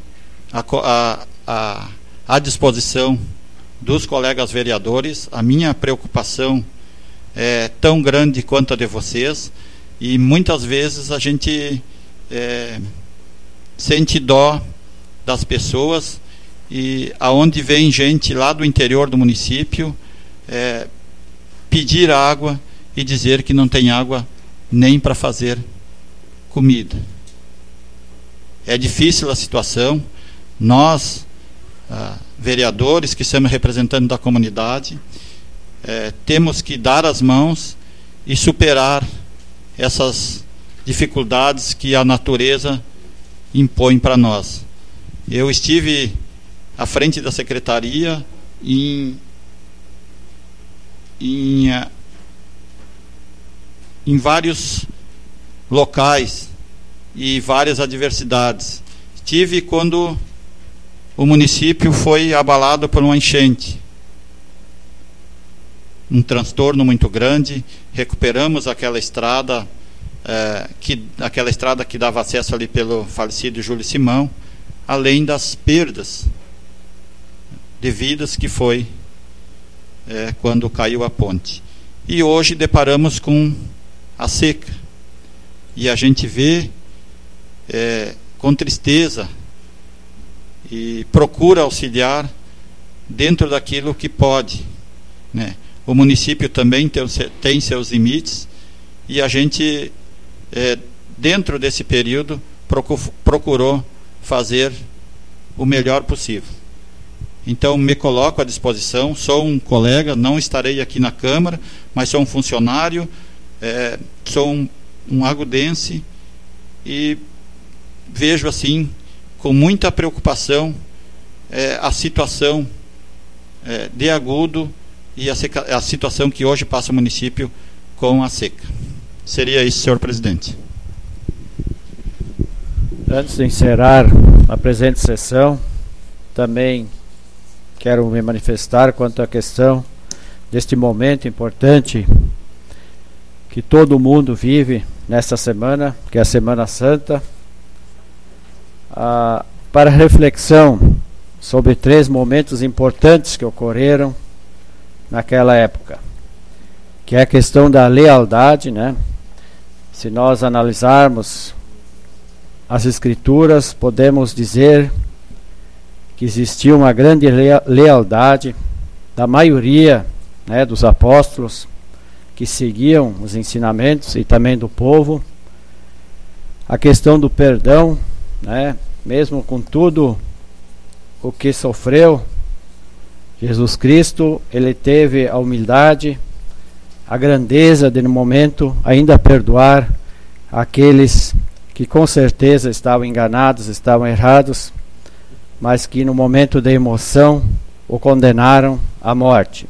Speaker 9: à disposição dos colegas vereadores. A minha preocupação é tão grande quanto a de vocês, e muitas vezes a gente sente dó das pessoas, e aonde vem gente lá do interior do município pedir água e dizer que não tem água nem para fazer comida. É difícil a situação. Nós, vereadores que somos representantes da comunidade, temos que dar as mãos e superar essas dificuldades que a natureza impõe para nós. Eu estive à frente da secretaria em vários locais e várias adversidades. Estive quando o município foi abalado por uma enchente, um transtorno muito grande. Recuperamos aquela estrada, aquela estrada que dava acesso ali pelo falecido Júlio Simão, além das perdas de vidas que foi quando caiu a ponte. E hoje deparamos com a seca, e a gente vê com tristeza e procura auxiliar dentro daquilo que pode, né? O município também tem seus limites, e a gente dentro desse período procurou fazer o melhor possível. Então me coloco à disposição. Sou um colega, não estarei aqui na Câmara, mas sou um funcionário, sou um agudense, e vejo assim com muita preocupação a situação de Agudo e a situação que hoje passa o município com a seca. Seria isso, senhor presidente.
Speaker 1: Antes de encerrar a presente sessão, também quero me manifestar quanto à questão deste momento importante que todo mundo vive nesta semana, que é a Semana Santa, para reflexão sobre 3 momentos importantes que ocorreram naquela época, que é a questão da lealdade, né? Se nós analisarmos as Escrituras, podemos dizer que existia uma grande lealdade da maioria, né, dos apóstolos, que seguiam os ensinamentos, e também do povo. A questão do perdão, né, mesmo com tudo o que sofreu, Jesus Cristo, ele teve a humildade, a grandeza de no momento ainda perdoar aqueles que com certeza estavam enganados, estavam errados, mas que no momento da emoção o condenaram à morte.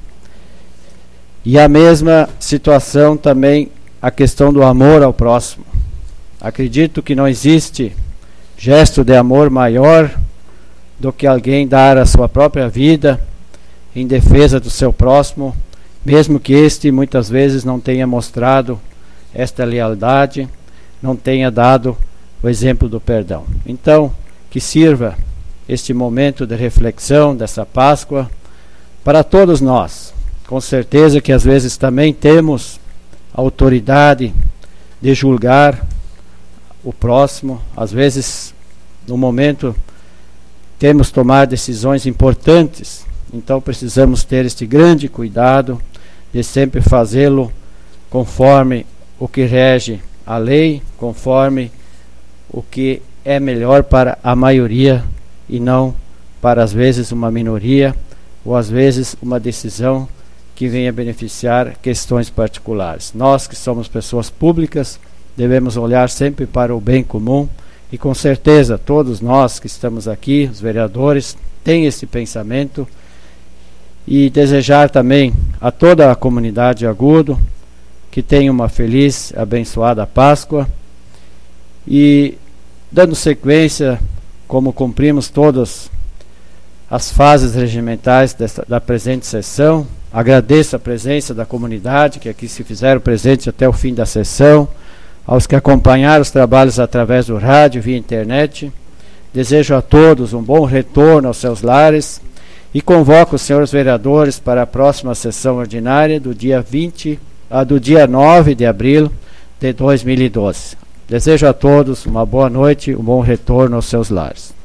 Speaker 1: E a mesma situação também a questão do amor ao próximo. Acredito que não existe gesto de amor maior do que alguém dar a sua própria vida em defesa do seu próximo, mesmo que este muitas vezes não tenha mostrado esta lealdade, não tenha dado o exemplo do perdão. Então, que sirva este momento de reflexão dessa Páscoa para todos nós. Com certeza que às vezes também temos autoridade de julgar o próximo, às vezes no momento temos que tomar decisões importantes, então precisamos ter este grande cuidado de sempre fazê-lo conforme o que rege a lei, conforme o que é melhor para a maioria e não para às vezes uma minoria ou às vezes uma decisão que venha beneficiar questões particulares. Nós que somos pessoas públicas devemos olhar sempre para o bem comum e com certeza todos nós que estamos aqui, os vereadores, têm esse pensamento e desejar também a toda a comunidade Agudo que tenha uma feliz, abençoada Páscoa e dando sequência, como cumprimos todas as fases regimentais da presente sessão, agradeço a presença da comunidade que aqui se fizeram presentes até o fim da sessão, aos que acompanharam os trabalhos através do rádio, via internet. Desejo a todos um bom retorno aos seus lares e convoco os senhores vereadores para a próxima sessão ordinária do dia 9 de abril de 2012. Desejo a todos uma boa noite, um bom retorno aos seus lares.